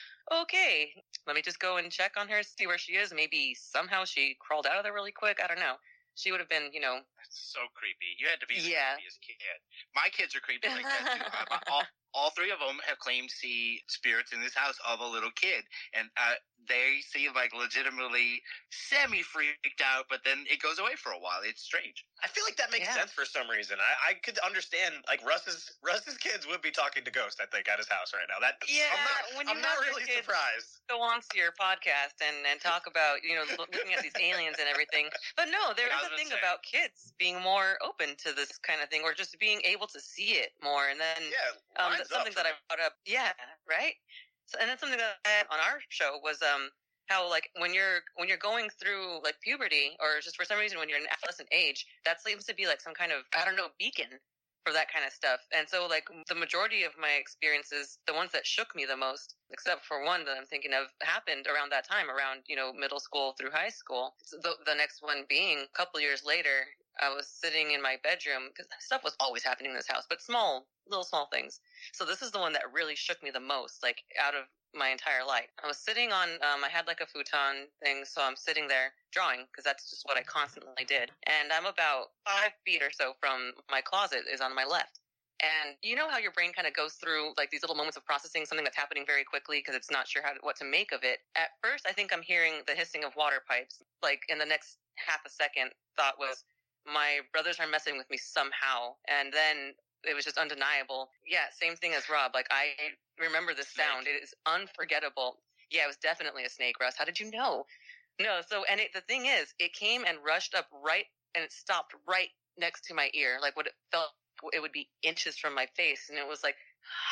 okay, let me just go and check on her, see where she is. Maybe somehow she crawled out of there really quick. I don't know. She would have been, That's so creepy. You had to be the Yeah. creepiest kid. My kids are creepy like that too. All three of them have claimed to see spirits in this house of a little kid, and they seem like legitimately semi-freaked out, but then it goes away for a while. It's strange. I feel like that makes Yeah. sense for some reason. I could understand, like, Russ's kids would be talking to ghosts, I think, at his house right now. Yeah, I'm when you not have your really kids surprised. go on to your podcast and talk about, looking at these aliens and everything. But no, there Yeah, I is was a gonna thing say. about kids being more open to this kind of thing or just being able to see it more. And then Yeah, lines that's something up for that I me. brought up. Yeah, right. So, and then something that I had on our show was how like when you're going through like puberty or just for some reason when you're in adolescent age, that seems to be like some kind of beacon for that kind of stuff. And so like the majority of my experiences, the ones that shook me the most, except for one that I'm thinking of, happened around that time, around middle school through high school. So the next one being a couple years later. I was sitting in my bedroom because stuff was always happening in this house, but little small things. So this is the one that really shook me the most, like out of my entire life. I was sitting on, I had like a futon thing, so I'm sitting there drawing because that's just what I constantly did. And I'm about 5 feet or so from my closet is on my left. And you know how your brain kind of goes through like these little moments of processing something that's happening very quickly because it's not sure what to make of it. At first, I think I'm hearing the hissing of water pipes. Like in the next half a second, thought was, my brothers are messing with me somehow. And then it was just undeniable. Yeah, same thing as Rob. Like, I remember the sound. It is unforgettable. Yeah, it was definitely a snake, Russ. How did you know? No, so, and the thing is, it came and rushed up right, and it stopped right next to my ear. Like, what it felt, it would be inches from my face. And it was like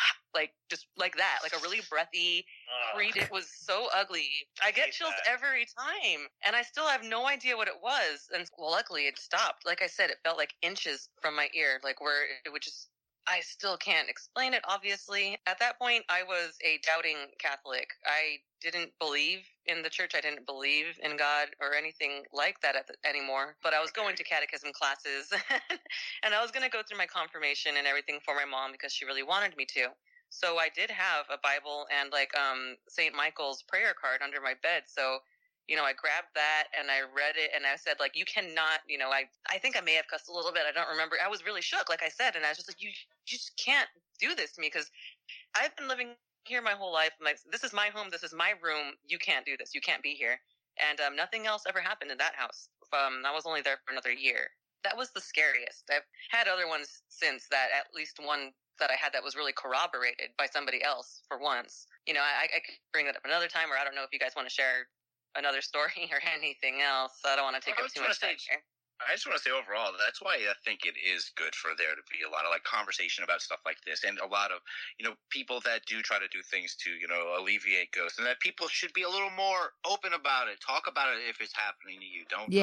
just like that, like a really breathy, it was so ugly. I get chills every time, and I still have no idea what it was. And well, luckily it stopped. Like I said, it felt like inches from my ear, like where it would just, I still can't explain it, obviously. At that point, I was a doubting Catholic. I didn't believe in the church. I didn't believe in God or anything like that anymore. But I was going to catechism classes, and I was going to go through my confirmation and everything for my mom because she really wanted me to. So I did have a Bible and like St. Michael's prayer card under my bed. So I grabbed that and I read it and I said, like, you cannot, I think I may have cussed a little bit. I don't remember. I was really shook, like I said. And I was just like, you just can't do this to me because I've been living here my whole life. I'm like, this is my home. This is my room. You can't do this. You can't be here. And nothing else ever happened in that house. I was only there for another year. That was the scariest. I've had other ones since that, at least one that I had that was really corroborated by somebody else for once. I could bring that up another time, or I don't know if you guys want to share another story or anything else. I don't want to take up too much time here. I just want to say overall, that's why I think it is good for there to be a lot of like conversation about stuff like this, and a lot of, people that do try to do things to, alleviate ghosts, and that people should be a little more open about it. Talk about it if it's happening to you. Don't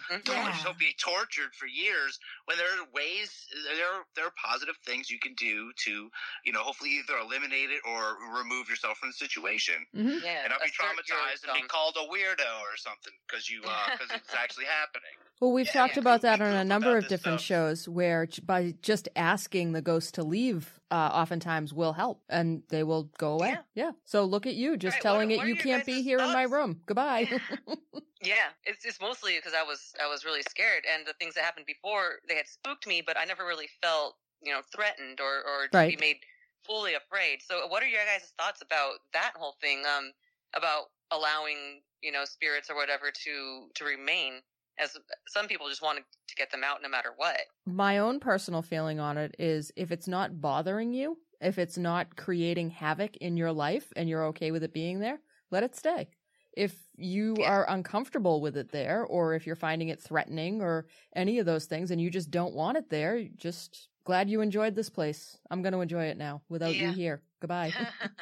be tortured for years when there are ways, there are positive things you can do to, hopefully either eliminate it or remove yourself from the situation. Mm-hmm. Yeah, and not be traumatized and be called a weirdo or something because it's actually happening. Well, we've talked about that on a number of this different stuff. shows where by just asking the ghost to leave oftentimes will help and they will go away. Yeah. So look at you just Right, telling what it are you your can't be guys' here in my thoughts? room. Goodbye. Yeah, it's mostly because I was really scared, and the things that happened before, they had spooked me, but I never really felt threatened or to Right. be made fully afraid. So what are your guys' thoughts about that whole thing? About allowing spirits or whatever to remain, as some people just wanted to get them out no matter what. My own personal feeling on it is if it's not bothering you, if it's not creating havoc in your life and you're okay with it being there, let it stay. If you are uncomfortable with it there, or if you're finding it threatening or any of those things and you just don't want it there, just glad you enjoyed this place. I'm going to enjoy it now without you Yeah. here. Goodbye.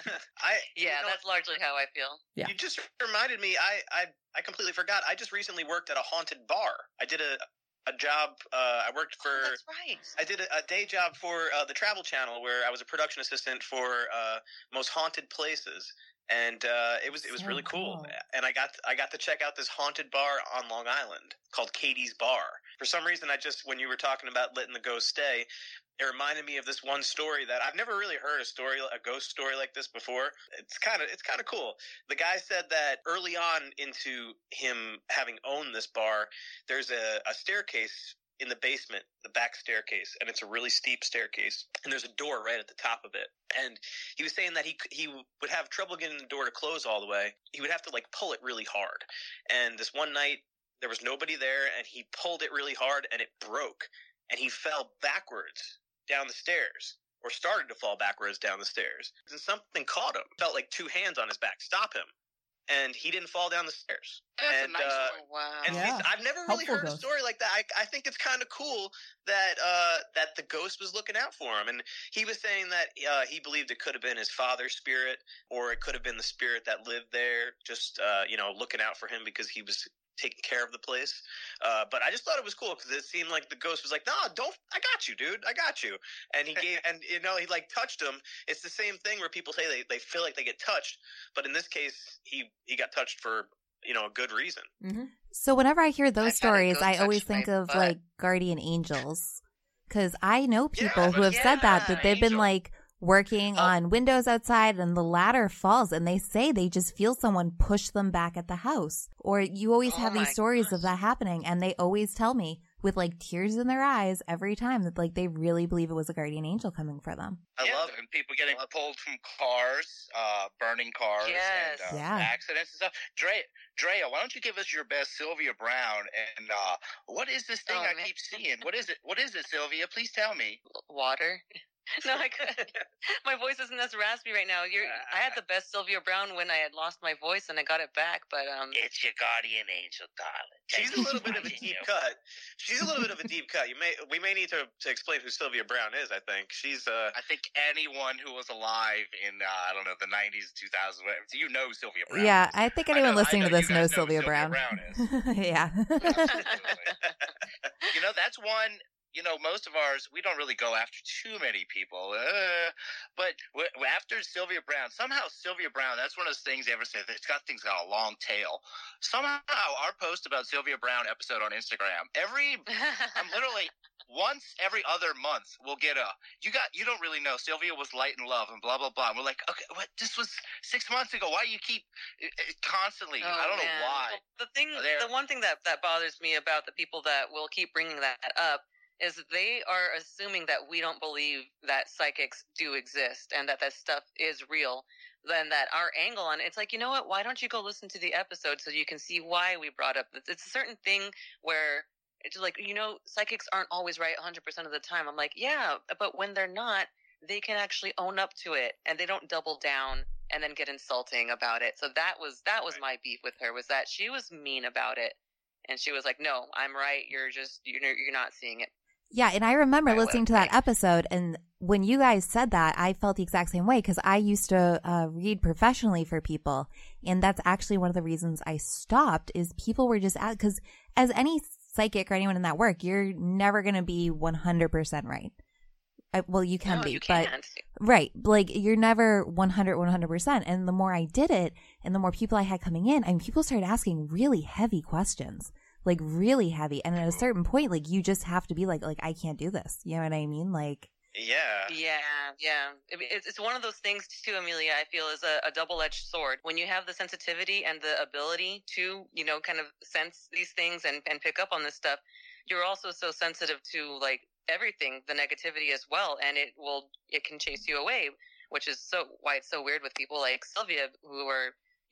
That's largely how I feel. Yeah. You just reminded me. I completely forgot. I just recently worked at a haunted bar. I did a job. I worked for. Oh, that's right. I did a day job for the Travel Channel, where I was a production assistant for Most Haunted Places, and it was So really cool. cool. And I got to check out this haunted bar on Long Island called Katie's Bar. For some reason, when you were talking about letting the ghost stay, it reminded me of this one story that I've never really heard a ghost story like this before. It's kind of cool. The guy said that early on into him having owned this bar, there's a staircase in the basement, the back staircase, and it's a really steep staircase, and there's a door right at the top of it. And he was saying that he would have trouble getting the door to close all the way. He would have to pull it really hard. And this one night there was nobody there, and he pulled it really hard and it broke, and he fell backwards down the stairs, or started to fall backwards down the stairs. And something caught him. Felt like two hands on his back stop him. And he didn't fall down the stairs. That's and, a nice one. Wow. And Yeah. I've never really Helpful heard a ghost. story like that. I think it's kind of cool that that the ghost was looking out for him. And he was saying that he believed it could have been his father's spirit, or it could have been the spirit that lived there, just looking out for him because he was taking care of the place. But I just thought it was cool because it seemed like the ghost was like, "Nah, don't. I got you, dude. I got you." And he gave, and he touched him. It's the same thing where people say they feel like they get touched, but in this case, he got touched for a good reason. Mm-hmm. So whenever I hear I've those had a stories, ghost I touch always my think of butt. guardian angels, because I know people Yeah, who have said that they've been angel. working on windows outside and the ladder falls and they say they just feel someone push them back at the house. Or you always Oh have these my stories gosh. of that happening, and they always tell me with tears in their eyes every time that they really believe it was a guardian angel coming for them. I love it. And people getting pulled from cars, burning cars, Yes. and Yeah. accidents and stuff. Drea, why don't you give us your best Sylvia Brown? And what is this thing Oh, I man. keep seeing? What is it? What is it, Sylvia? Please tell me. Water. No, I couldn't. My voice isn't as raspy right now. I had the best Sylvia Brown when I had lost my voice and I got it back, but It's your guardian angel, darling. She's a little bit of a Watching deep you. cut. She's a little bit of a deep cut. We may need to explain who Sylvia Brown is. I think she's I think anyone who was alive in I don't know, the 90s, 2000s, whatever, you know Sylvia Brown. Yeah, I think anyone listening to I know this you knows guys know who Sylvia Sylvia Brown. Brown is. Yeah. Absolutely. That's one. Most of ours, we don't really go after too many people. But after Sylvia Brown, somehow Sylvia Brown, that's one of those things they ever say, it's got a long tail. Somehow our post about Sylvia Brown episode on Instagram, I'm literally once every other month we'll get you don't really know, Sylvia was light and love and blah, blah, blah. And we're like, okay, what? This was 6 months ago. Why do you keep constantly? Oh, I don't know man. why. Well, the one thing that bothers me about the people that will keep bringing that up is they are assuming that we don't believe that psychics do exist and that stuff is real. Then that our angle on it's like, you know what? Why don't you go listen to the episode so you can see why we brought up it's a certain thing where it's like, psychics aren't always right 100% of the time. I'm like, yeah, but when they're not, they can actually own up to it and they don't double down and then get insulting about it. So that was my beef with her, was that she was mean about it. And she was like, no, I'm right. You're not seeing it. Yeah, and I remember Right, listening to that episode, and when you guys said that, I felt the exact same way, because I used to read professionally for people, and that's actually one of the reasons I stopped, is people were just, because as any psychic or anyone in that work, you're never going to be 100% right. Well, you can No, be, you but can't. right, you're never 100%. And the more I did it, and the more people I had coming in, people started asking really heavy questions. Really heavy. And at a certain point, you just have to be like, I can't do this. You know what I mean? yeah. It's one of those things too, Amelia, I feel is a double-edged sword. When you have the sensitivity and the ability to, kind of sense these things and pick up on this stuff, you're also so sensitive to everything, the negativity as well. And it can chase you away, which is why it's so weird with people like Sylvia who are,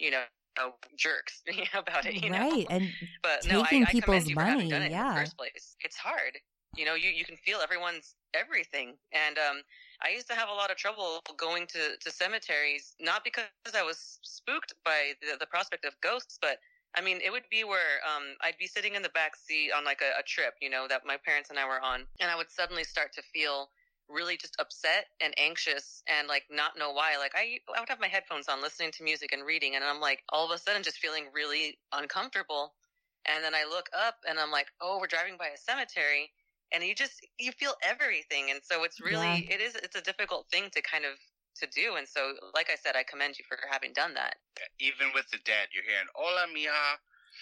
jerks about it, Right. And but taking I people's commend you for having money, done it in yeah. the first place. It's hard. You can feel everyone's everything. And I used to have a lot of trouble going to cemeteries, not because I was spooked by the prospect of ghosts, but I mean, it would be where I'd be sitting in the back seat on a trip, that my parents and I were on, and I would suddenly start to feel really just upset and anxious and like not know why. Like I would have my headphones on listening to music and reading, and I'm like all of a sudden just feeling really uncomfortable. And then I look up and I'm like, oh, we're driving by a cemetery, and you feel everything. And so it's really, it's a difficult thing to kind of to do. And so, like I said, I commend you for having done that. Even with the dead, you're hearing "Hola, mija."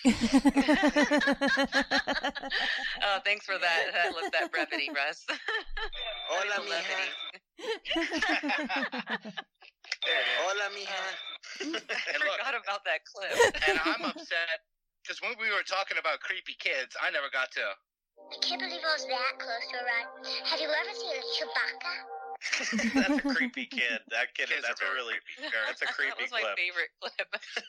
Oh, thanks for that brevity, Russ. Hola, mija. Hola, mija. I forgot about that clip. And I'm upset because when we were talking about creepy kids, I never got to. I can't believe I was that close to a ride. Have you ever seen a Chewbacca? That's a creepy kid. That kid. That's a really. That's a creepy That was my clip. favorite clip.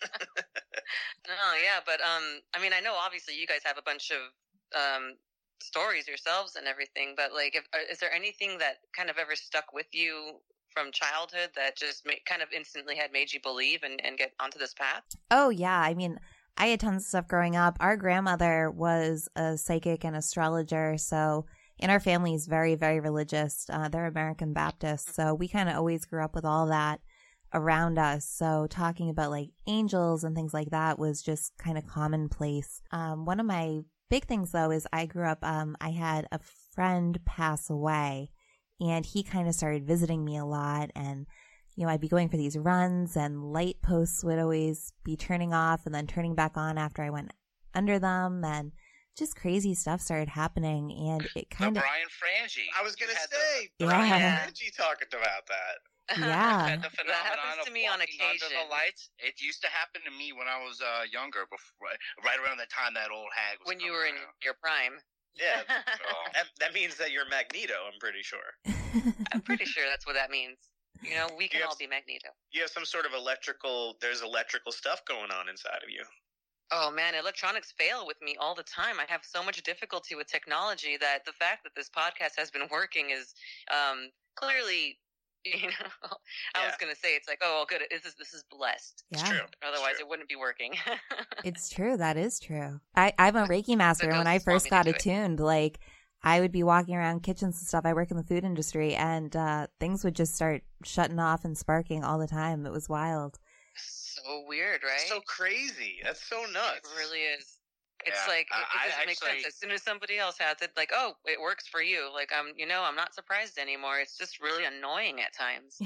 No, yeah, but I mean, I know obviously you guys have a bunch of stories yourselves and everything, but like, is there anything that kind of ever stuck with you from childhood that just kind of instantly had made you believe and get onto this path? Oh, yeah. I mean, I had tons of stuff growing up. Our grandmother was a psychic and astrologer, so and our family is very, very religious. They're American Baptists, so we kind of always grew up with all that around us. So talking about like angels and things like that was just kind of commonplace. One of my big things though is I grew up, I had a friend pass away, and he kind of started visiting me a lot, and you know, I'd be going for these runs and light posts would always be turning off and then turning back on after I went under them, and just crazy stuff started happening, and it kind of... Brian Frangie. I was going to say, Yeah. Brian Frangie talking about that. Yeah. Had the phenomenon That happens to of me on walking under occasion. the lights. It used to happen to me when I was younger, before, right around the time that old hag was When you coming were in around. your prime. Yeah. Oh. That means that you're Magneto, I'm pretty sure. I'm pretty sure that's what that means. You know, we can Yes. all be Magneto. You have some sort of there's electrical stuff going on inside of you. Oh man, electronics fail with me all the time. I have so much difficulty with technology that the fact that this podcast has been working is clearly, you know, I was going to say it's like, oh, well, good. This is blessed. It's Yeah. true. Otherwise, It's true. it wouldn't be working. It's true. That is true. I'm a Reiki master. The When I ghosts want first me to got do it. attuned, like I would be walking around kitchens and stuff. I work in the food industry, and things would just start shutting off and sparking all the time. It was wild. So weird, right? It's so crazy. That's so nuts. It really is. It's Yeah, like, it I doesn't make actually- sense. As soon as somebody else has it, like, oh, it works for you. Like, I'm not surprised anymore. It's just really annoying at times.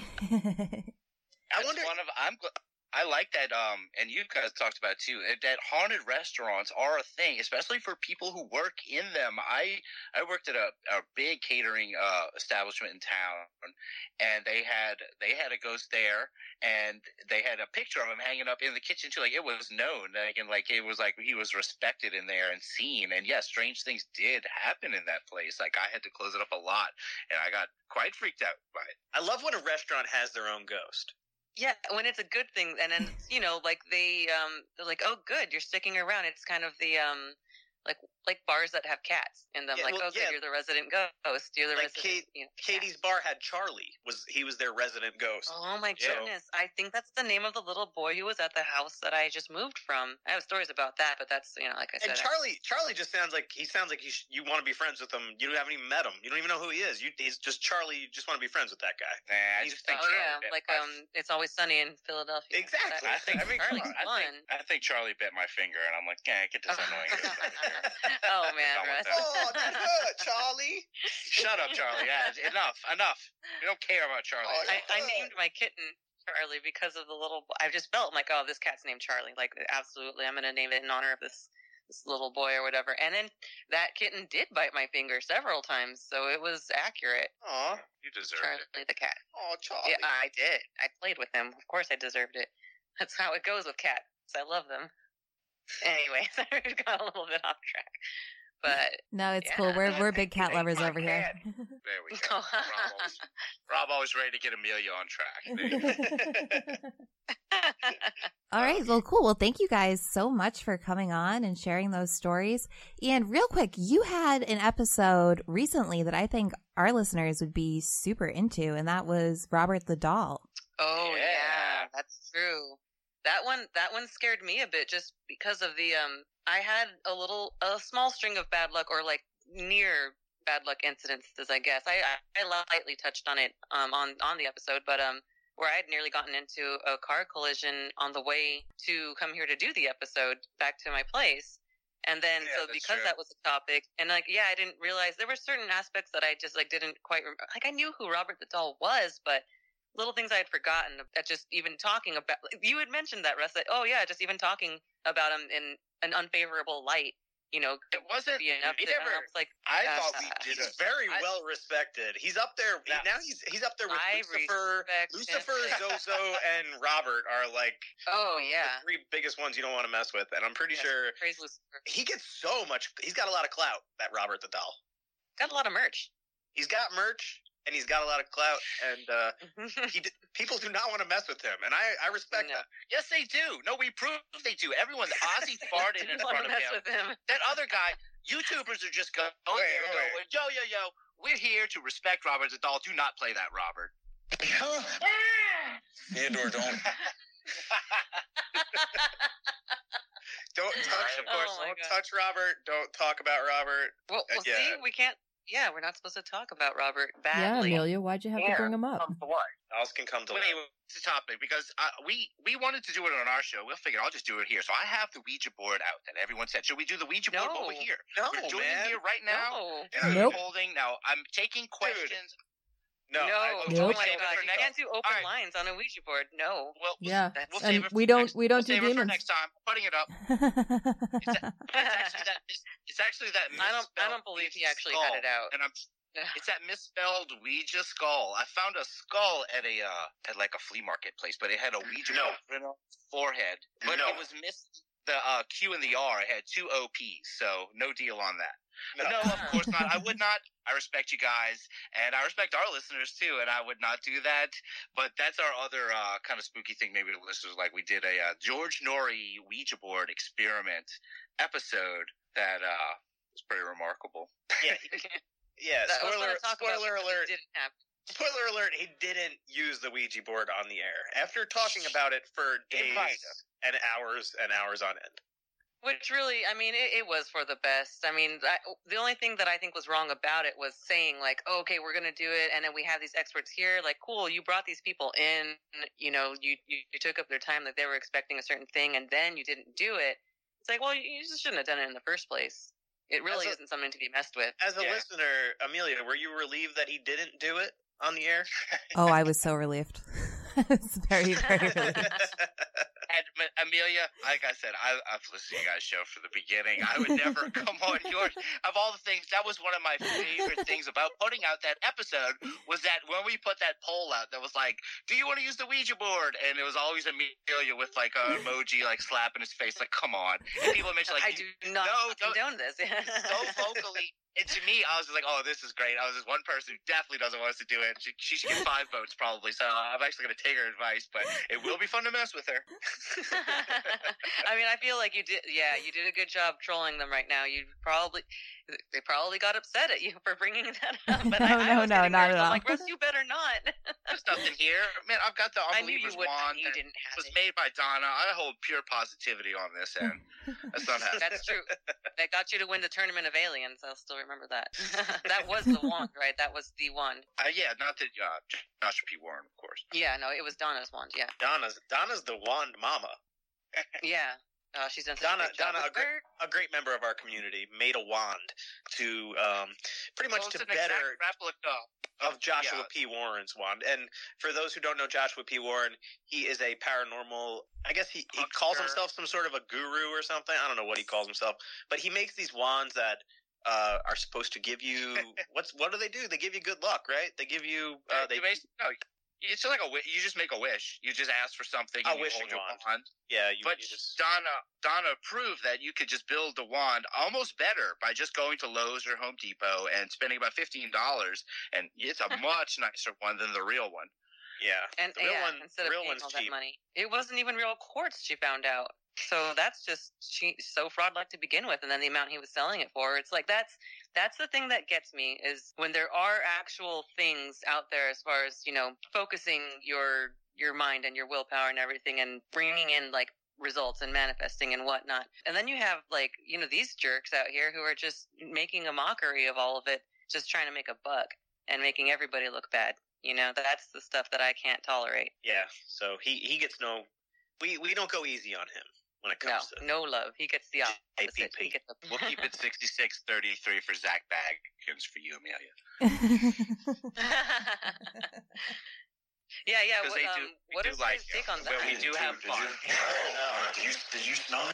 I wonder. I like that, and you guys talked about it too, that haunted restaurants are a thing, especially for people who work in them. I worked at a big catering establishment in town, and they had a ghost there, and they had a picture of him hanging up in the kitchen too. Like, it was known, like it was like he was respected in there and seen. And yes, strange things did happen in that place. Like, I had to close it up a lot, and I got quite freaked out by it. I love when a restaurant has their own ghost. Yeah, when it's a good thing, and then you know, like they're like, "Oh, good, you're sticking around." It's kind of the like bars that have cats in them. Yeah, like, well, "Oh, good, yeah. you're the resident ghost. You're the Like resident." Katie's bar had Charlie. He was their resident ghost. Oh my Yeah. goodness! I think that's the name of the little boy who was at the house that I just moved from. I have stories about that, but that's like I said. And Charlie just sounds like you want to be friends with him. You haven't even met him. You don't even know who he is. He's just Charlie. You just want to be friends with that guy. Nah, I just think Oh yeah, Charlie bit like my- It's Always Sunny in Philadelphia. Exactly. That- Charlie's fun. I think Charlie bit my finger, and I'm like, yeah, get this annoying ghost out of here. Oh man, Done with Russ. that. Oh, that hurt, Charlie. Shut up, Charlie. Yeah, enough. We don't care about Charlie. Oh, I named my kitten Charlie because of the little. I just felt like, oh, this cat's named Charlie. Like, absolutely, I'm gonna name it in honor of this little boy or whatever. And then that kitten did bite my finger several times, so it was accurate. Aw. You deserve Charlie it. the cat. Oh, Charlie. Yeah, I did. I played with him. Of course, I deserved it. That's how it goes with cats. I love them. Anyway, sorry, we got a little bit off track. But No, it's Yeah. cool. We're big cat lovers My over here. cat. There we go. Rob always ready to get Amelia on track. There you go. All right. Well, cool. Well, thank you guys so much for coming on and sharing those stories. And real quick, you had an episode recently that I think our listeners would be super into, and that was Robert the Doll. Oh Yeah. yeah, that's true. That one scared me a bit just because of the I had a small string of bad luck, or like near bad luck incidences, I guess. I lightly touched on it on the episode, but where I had nearly gotten into a car collision on the way to come here to do the episode back to my place. And then, Yeah, so that's because true. that was a topic, and like, yeah, I didn't realize there were certain aspects that I just like didn't quite remember. Like, I knew who Robert the Doll was, but little things I had forgotten that just even talking about. You had mentioned that, Russ. That, oh yeah, just even talking about him in an unfavorable light. You know, It wasn't. be enough We to, never. it's like, I thought we did. He's very I- well respected. He's up there now. He's up there with I respect Lucifer, him. Zozo, and Robert are like oh the yeah, three biggest ones you don't want to mess with. And I'm pretty Yes, sure praise Lucifer. he gets so much. He's got a lot of clout. That Robert the Doll. Got a lot of merch. He's got merch and he's got a lot of clout. And people do not want to mess with him. And I respect No. that. Yes, they do. No, we proved they do. Everyone's Ozzy farted in Didn't want front to of mess him. with him. That other guy, YouTubers are just going there and going, yo, we're here to respect Robert the Doll. Do not play that, Robert. Theodore, don't. Don't touch, of course. Oh my Don't God. touch Robert. Don't talk about Robert. Well, Yeah. see, we can't. Yeah, we're not supposed to talk about Robert Yeah, badly. Amelia, why'd you have to bring him up? Else can come to Wait, life. it's a topic because we wanted to do it on our show. We'll figure I'll just do it here. So I have the Ouija board out, and everyone said, "Should we do the Ouija board?" Well, No. we're here. No, we're doing man. it here right now. No. And I'm Nope. holding now. I'm taking questions. No, No. I- Oh Nope. my Save it God, for you next can't do open All right. lines on a Ouija board. No. Well, Yeah, we'll and save it for we don't next- we don't we'll do save it for demons. next time. I'm putting it up. It's actually that. I don't misspelled believe he Ouija actually skull. had it out. And it's that misspelled Ouija skull. I found a skull at at like a flea market place, but it had a Ouija board written on its forehead. But No. it was missing the Q and the R. It had two OPs, so no deal on that. No, of course not. I would not. I respect you guys, and I respect our listeners too, and I would not do that. But that's our other kind of spooky thing. Maybe the listeners like. We did a George Norrie Ouija board experiment episode that was pretty remarkable. Yeah, yeah. That was Spoiler, what I talk about spoiler because it alert. didn't happen. Spoiler alert. He didn't use the Ouija board on the air after talking about it for days and hours on end. Which really, I mean, it was for the best. I mean, the only thing that I think was wrong about it was saying like, oh, okay, we're going to do it. And then we have these experts here. Like, cool, you brought these people in, you know, you took up their time that they were expecting a certain thing and then you didn't do it. It's like, well, you just shouldn't have done it in the first place. It really isn't something to be messed with. As a listener, Amelia, were you relieved that he didn't do it on the air? Oh, I was so relieved. It's very, very relieved. And Amelia, like I said, I've listened to you guys' show from the beginning. I would never come on yours. Of all the things, that was one of my favorite things about putting out that episode was that when we put that poll out that was like, do you want to use the Ouija board? And it was always Amelia with like an emoji like slapping his face like, come on. And people mentioned like, I do not condone this. so vocally. And to me, I was just like, oh, this is great. I was just one person who definitely doesn't want us to do it. She should get 5 votes probably. So I'm actually going to take her advice, but it will be fun to mess with her. I mean, I feel like you did a good job trolling them right now. They probably got upset at you for bringing that up. But I was No, getting not nervous. at all. I'm like, Russ, you better not. There's nothing here. Man, I've got the I knew you Unbeliever's wouldn't. wand. You that didn't have was it. made by Donna. I hold pure positivity on this end. That's not happening. That's true. That got you to win the Tournament of Aliens. I'll still remember that. That was the wand, right? That was the wand. Yeah, not that Joshua P. Warren, of course. Yeah, no, it was Donna's wand. Yeah, Donna's the wand mama. yeah. She's done such a Donna, great job. Donna, a great member of our community, made a wand to pretty much Well, to it's an exact better replica of Joshua P. Warren's wand. And for those who don't know Joshua P. Warren, he is a paranormal. I guess he calls himself some sort of a guru or something. I don't know what he calls himself, but he makes these wands that are supposed to give you what do they do? They give you good luck, right? They give you it's like you just make a wish. You just ask for something and you hold your wand. Yeah, but Donna proved that you could just build the wand almost better by just going to Lowe's or Home Depot and spending about $15, and it's a much nicer one than the real one. Yeah, and the real one, instead of paying all that money, it wasn't even real quartz. She found out. So that's just so fraud-like to begin with, and then the amount he was selling it for. It's like that's the thing that gets me is when there are actual things out there as far as focusing your mind and your willpower and everything, and bringing in like results and manifesting and whatnot. And then you have like these jerks out here who are just making a mockery of all of it. just trying to make a buck and making everybody look bad. You know, that's the stuff that I can't tolerate. Yeah, so he gets no. We don't go easy on him when it comes to no love. He gets the opposite. APP. He gets We'll keep it 66-33 for Zach Baggins for you, Amelia. Yeah. Because What is like his take on that? Well, we do have fun. Did you snot?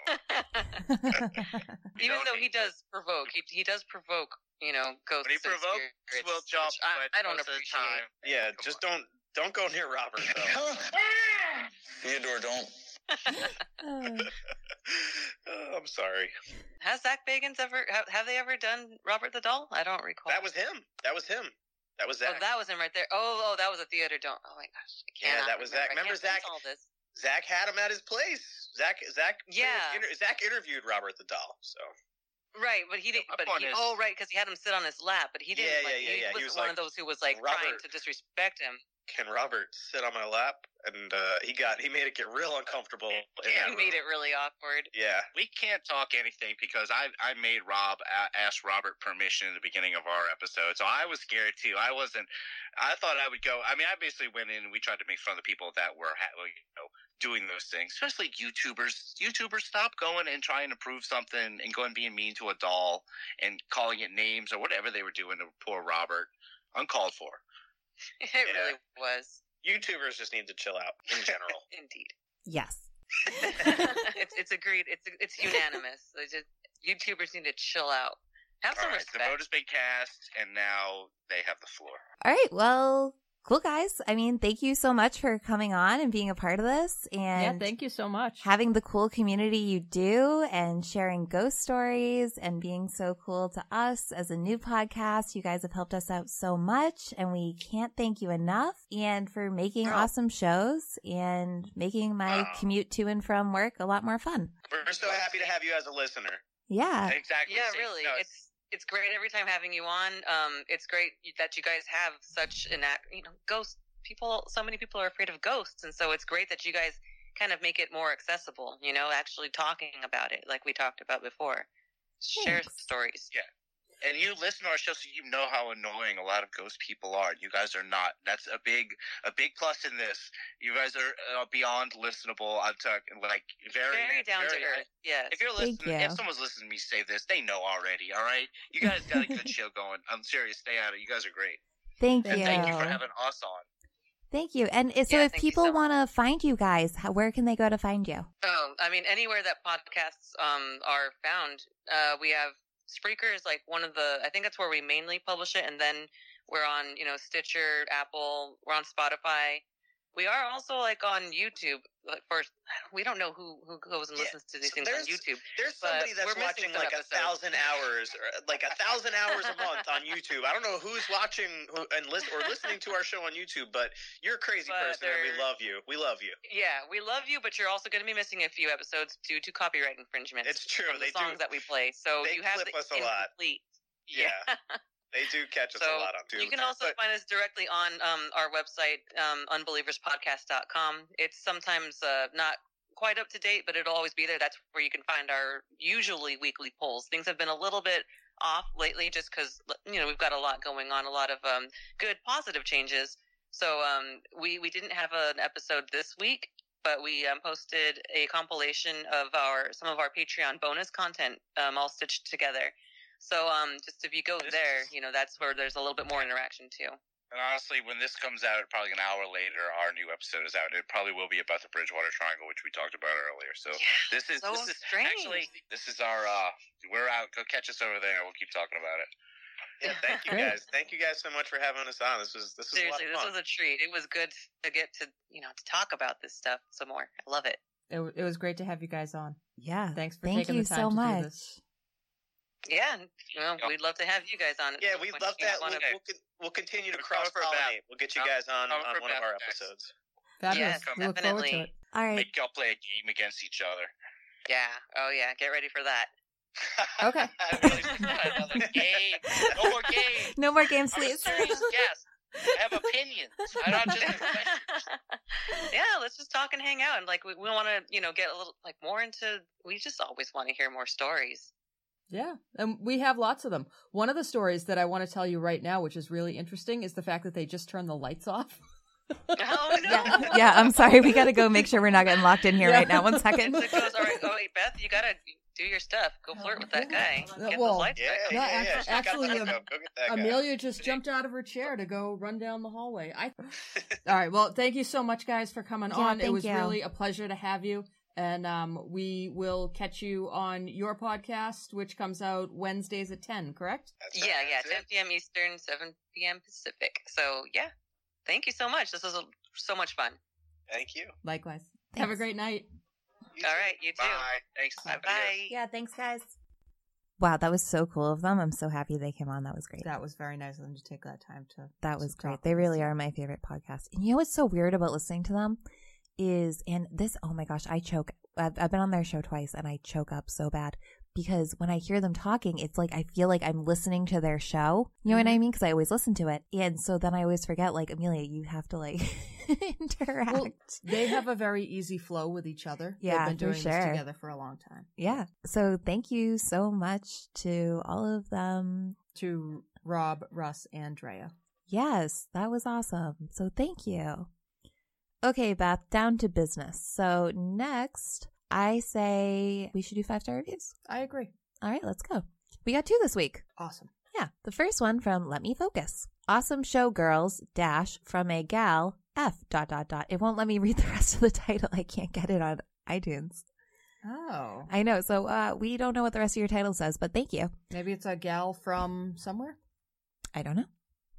Even though he does provoke, he does provoke. You know, ghosts. When he and provokes, spirits, we'll jump. which I don't most of the appreciate. time. Yeah, just don't go near Robert though. Theodore, don't. Oh, I'm sorry. Has Zach Bagans ever? Have they ever done Robert the Doll? I don't recall. That was him. That was Zach. Oh, that was him right there. Oh, that was a theater don't. Oh my gosh. Yeah, that was Zach. Remember Zach? All this. Zach had him at his place. Zach. Yeah. Zach interviewed Robert the Doll. So. Right, but he didn't. Right, because he had him sit on his lap, but he didn't. Yeah. He wasn't one of those who was like trying to disrespect him. Can Robert sit on my lap? And he made it get real uncomfortable. He made it really awkward. Yeah. We can't talk anything because I made Rob ask Robert permission in the beginning of our episode, so I was scared too. I thought I would go. I mean, I basically went in and we tried to make fun of the people that were doing those things, especially YouTubers. YouTubers, stop going and trying to prove something and going being mean to a doll and calling it names or whatever they were doing to poor Robert. Uncalled for. It really was. YouTubers just need to chill out in general. Indeed. Yes. It's agreed. It's unanimous. YouTubers need to chill out. Have some respect. The vote has been cast, and now they have the floor. All right. Well, cool, guys. I mean, thank you so much for coming on and being a part of this. And thank you so much. Having the cool community you do and sharing ghost stories and being so cool to us as a new podcast. You guys have helped us out so much, and we can't thank you enough. And for making awesome shows and making my commute to and from work a lot more fun. We're so happy to have you as a listener. Yeah. Exactly. Yeah, really. It's great every time having you on. It's great that you guys have such ghost people. So many people are afraid of ghosts, and so it's great that you guys kind of make it more accessible. Actually talking about it, like we talked about before. Share stories. Yeah, and you listen to our show, so you know how annoying a lot of ghost people are. You guys are not. That's a big plus in this. You guys are beyond listenable. I'm talking very down to earth. Yes. If you're listening, if someone's listening to me say this, they know already. All right, you guys got a good show going. I'm serious. Stay at it. You guys are great. Thank you. And thank you for having us on. Thank you. And so if people want to find you guys, where can they go to find you? Oh, I mean, anywhere that podcasts are found. We have Spreaker is like one of the, I think that's where we mainly publish it. And then we're on, Stitcher, Apple, we're on Spotify. We are also like on YouTube. We don't know who goes and listens to these things on YouTube. There's somebody that's watching like 1,000 hours, or like 1,000 hours a month on YouTube. I don't know who's watching or listening to our show on YouTube, but you're a crazy person, and we love you. We love you. Yeah, we love you, but you're also going to be missing a few episodes due to copyright infringements. It's true. They do songs that we play, so you have clip us a lot. Yeah. They do catch us a lot on YouTube. You can also find us directly on our website, unbelieverspodcast.com. It's sometimes not quite up to date, but it'll always be there. That's where you can find our usually weekly polls. Things have been a little bit off lately just because, we've got a lot going on, a lot of good, positive changes. So we didn't have an episode this week, but we posted a compilation of some of our Patreon bonus content all stitched together. So, just if you go there, that's where there's a little bit more interaction too. And honestly, when this comes out, probably an hour later, our new episode is out. It probably will be about the Bridgewater Triangle, which we talked about earlier. So this is strange. Actually, this is our we're out. Go catch us over there. We'll keep talking about it. Yeah, thank you guys. Thank you guys so much for having us on. This was seriously, a lot of fun. This was a treat. It was good to get to to talk about this stuff some more. I love it. It was great to have you guys on. Yeah, thanks for taking the time so to much. do this. Yeah, we'd love to have you guys on. Yeah, we'd love that. We'll continue to cross-pollinate. We'll get you guys on one of our episodes. Fabulous. Yes, we look forward to it. All right. Make y'all play a game against each other. Yeah. Oh, yeah. Get ready for that. Okay. Another game. No more games. No more games, I'm please. a serious guest. I have opinions. I'm not just Yeah, let's just talk and hang out. And we want to, get a little more into. We just always want to hear more stories. Yeah, and we have lots of them. One of the stories that I want to tell you right now, which is really interesting, is the fact that they just turned the lights off. Oh, no. Yeah, I'm sorry. We got to go make sure we're not getting locked in here right now. 1 second. It goes, all right, oh, wait, Beth, you got to do your stuff. Go flirt with that guy. Get Well, those lights back. No, She's got actually, the hookup. Go get that guy. Amelia just jumped out of her chair to go run down the hallway. All right, well, thank you so much, guys, for coming on. It thank was you. really a pleasure to have you. And we will catch you on your podcast, which comes out Wednesdays at 10, correct? That's right. Yeah, That's 10 it. p.m. Eastern, 7 p.m. Pacific. So, yeah, thank you so much. This was so much fun. Thank you. Likewise. Have a great night. You All too. right, you too. Bye. Thanks. Bye. Yeah, thanks, guys. Wow, that was so cool of them. I'm so happy they came on. That was great. That was very nice of them to take that time to. That was to great. talk They with us. really are my favorite podcast. And you know what's so weird about listening to them is, and this, oh my gosh, I choke. I've been on their show twice and I choke up so bad because when I hear them talking, it's like I feel like I'm listening to their show. You know what I mean? Because I always listen to it. And so then I always forget, like, Amelia, you have to like interact. Well, they have a very easy flow with each other. Yeah, They've been for doing sure. this together for a long time. Yeah. So thank you so much to all of them. To Rob, Russ, and Drea. Yes, that was awesome. So thank you. Okay, Beth, down to business. So next, I say we should do 5-star reviews. I agree. All right, let's go. We got 2 this week. Awesome. Yeah, the first one from Let Me Focus. Awesome show, girls, from a gal, F, ... It won't let me read the rest of the title. I can't get it on iTunes. Oh. I know. So we don't know what the rest of your title says, but thank you. Maybe it's a gal from somewhere? I don't know.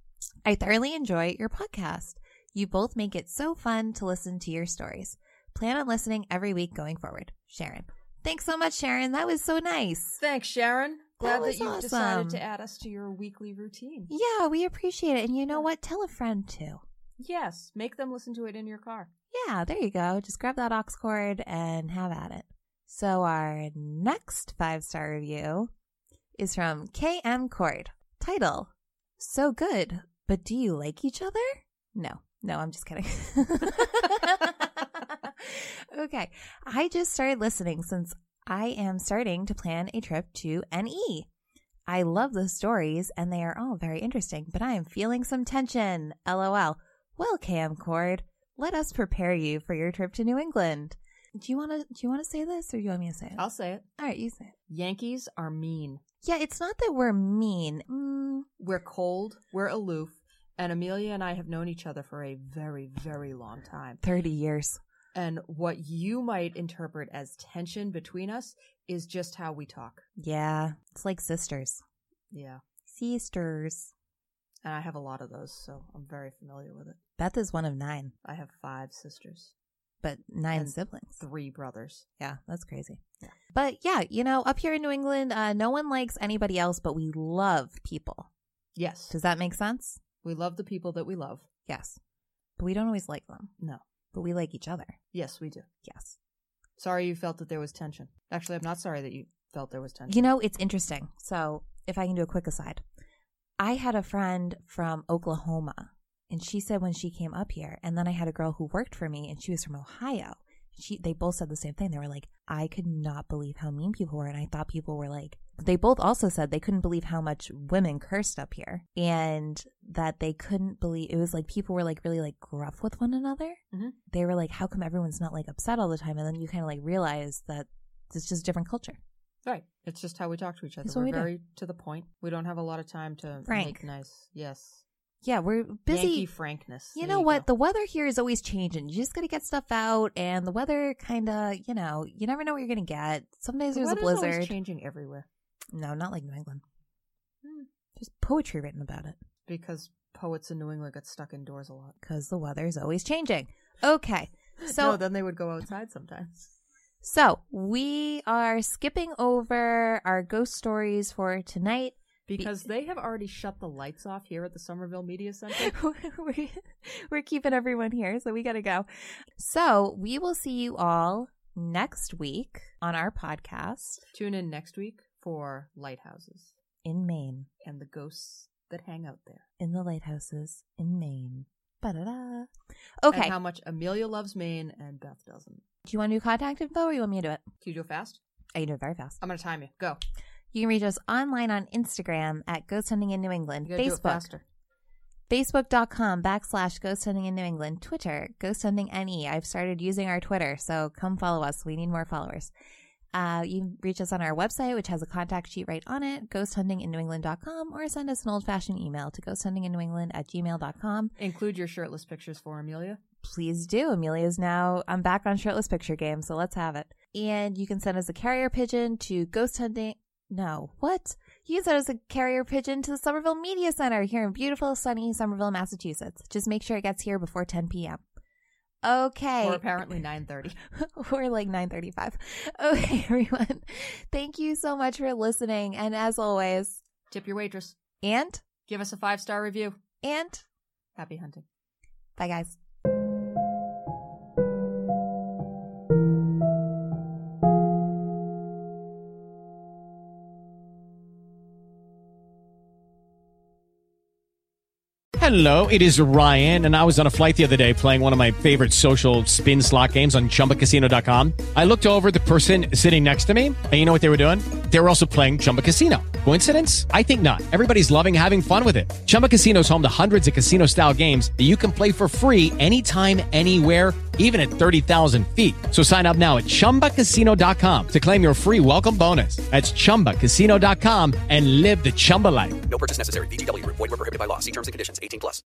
I thoroughly enjoy your podcast. You both make it so fun to listen to your stories. Plan on listening every week going forward. Sharon. Thanks so much, Sharon. That was so nice. Thanks, Sharon. Glad was that you've awesome. decided to add us to your weekly routine. Yeah, we appreciate it. And you know what? Tell a friend too. Yes, make them listen to it in your car. Yeah, there you go. Just grab that aux cord and have at it. So our next 5-star review is from KM Cord. Title, So Good, but do you like each other? No, I'm just kidding. Okay, I just started listening since I am starting to plan a trip to NE. I love the stories and they are all very interesting, but I am feeling some tension. LOL. Well, Camcord, let us prepare you for your trip to New England. Do you want to say this or do you want me to say it? I'll say it. All right, you say it. Yankees are mean. Yeah, it's not that we're mean. We're cold. We're aloof. And Amelia and I have known each other for a very, very long time. 30 years. And what you might interpret as tension between us is just how we talk. Yeah, it's like sisters. Yeah. Sisters. And I have a lot of those, so I'm very familiar with it. Beth is one of 9, I have 5 sisters. but 9 And siblings. 3 brothers. Yeah, that's crazy. Yeah. But yeah, up here in New England, no one likes anybody else, but we love people. Yes. Does that make sense? We love the people that we love. Yes. But we don't always like them. No. But we like each other. Yes, we do. Yes. Sorry you felt that there was tension. Actually, I'm not sorry that you felt there was tension. It's interesting. So if I can do a quick aside. I had a friend from Oklahoma, and she said when she came up here, and then I had a girl who worked for me, and she was from Ohio. They both said the same thing. They were like, I could not believe how mean people were, and I thought people were like, they both also said they couldn't believe how much women cursed up here, and that they couldn't believe, it was like people were like really like gruff with one another. Mm-hmm. They were like, how come everyone's not like upset all the time? And then you kind of like realize that it's just a different culture. Right. It's just how we talk to each other. That's what We're we do. very to the point. We don't have a lot of time to Frank. make nice. Yes. Yeah, we're busy. Yankee frankness. You There know what? go. The weather here is always changing. You just got to get stuff out, and the weather kind of, you never know what you're going to get. Some days The there's a weather's always blizzard. changing everywhere No, not like New England. There's poetry written about it because poets in New England get stuck indoors a lot. because the weather is always changing. Okay, so No, then they would go outside sometimes. so we are skipping over our ghost stories for tonight. Because they have already shut the lights off here at the Somerville Media Center. We're keeping everyone here, so we got to go. So we will see you all next week on our podcast Tune in next week for lighthouses in Maine, and the ghosts that hang out there. in the lighthouses in Maine. Ba-da-da. Okay. And how much Amelia loves Maine and Beth doesn't. Do you want to do contact info or you want me to do it? Can you do it fast? I can do it very fast. I'm going to time you. Go. You can reach us online on Instagram at Ghost Hunting in New England. You gotta do it faster. Facebook.com/Ghost Hunting in New England. Twitter, Ghost Hunting NE. I've started using our Twitter, so come follow us. We need more followers. You can reach us on our website, which has a contact sheet right on it, ghosthuntinginnewengland.com, or send us an old-fashioned email to ghosthuntinginnewengland@gmail.com. Include your shirtless pictures for Amelia. Please do. Amelia's now, I'm back on shirtless picture game, so let's have it. And you can send us a carrier pigeon to Ghost Hunting. No, what? You can send us a carrier pigeon to the Somerville Media Center here in beautiful, sunny Somerville, Massachusetts. Just make sure it gets here before 10 p.m. Okay. Or apparently 9:30. Or like 9:35. Okay, everyone. Thank you so much for listening. And as always, tip your waitress. And give us a 5-star review. And happy hunting. Bye, guys. Hello, it is Ryan, and I was on a flight the other day playing one of my favorite social spin slot games on ChumbaCasino.com. I looked over at the person sitting next to me, and you know what they were doing? They were also playing Chumba Casino. Coincidence? I think not. Everybody's loving having fun with it. Chumba Casino is home to hundreds of casino-style games that you can play for free anytime, anywhere, even at 30,000 feet. So sign up now at ChumbaCasino.com to claim your free welcome bonus. That's ChumbaCasino.com and live the Chumba life. No purchase necessary. VGW. Void where prohibited by law. See terms and conditions. 18+.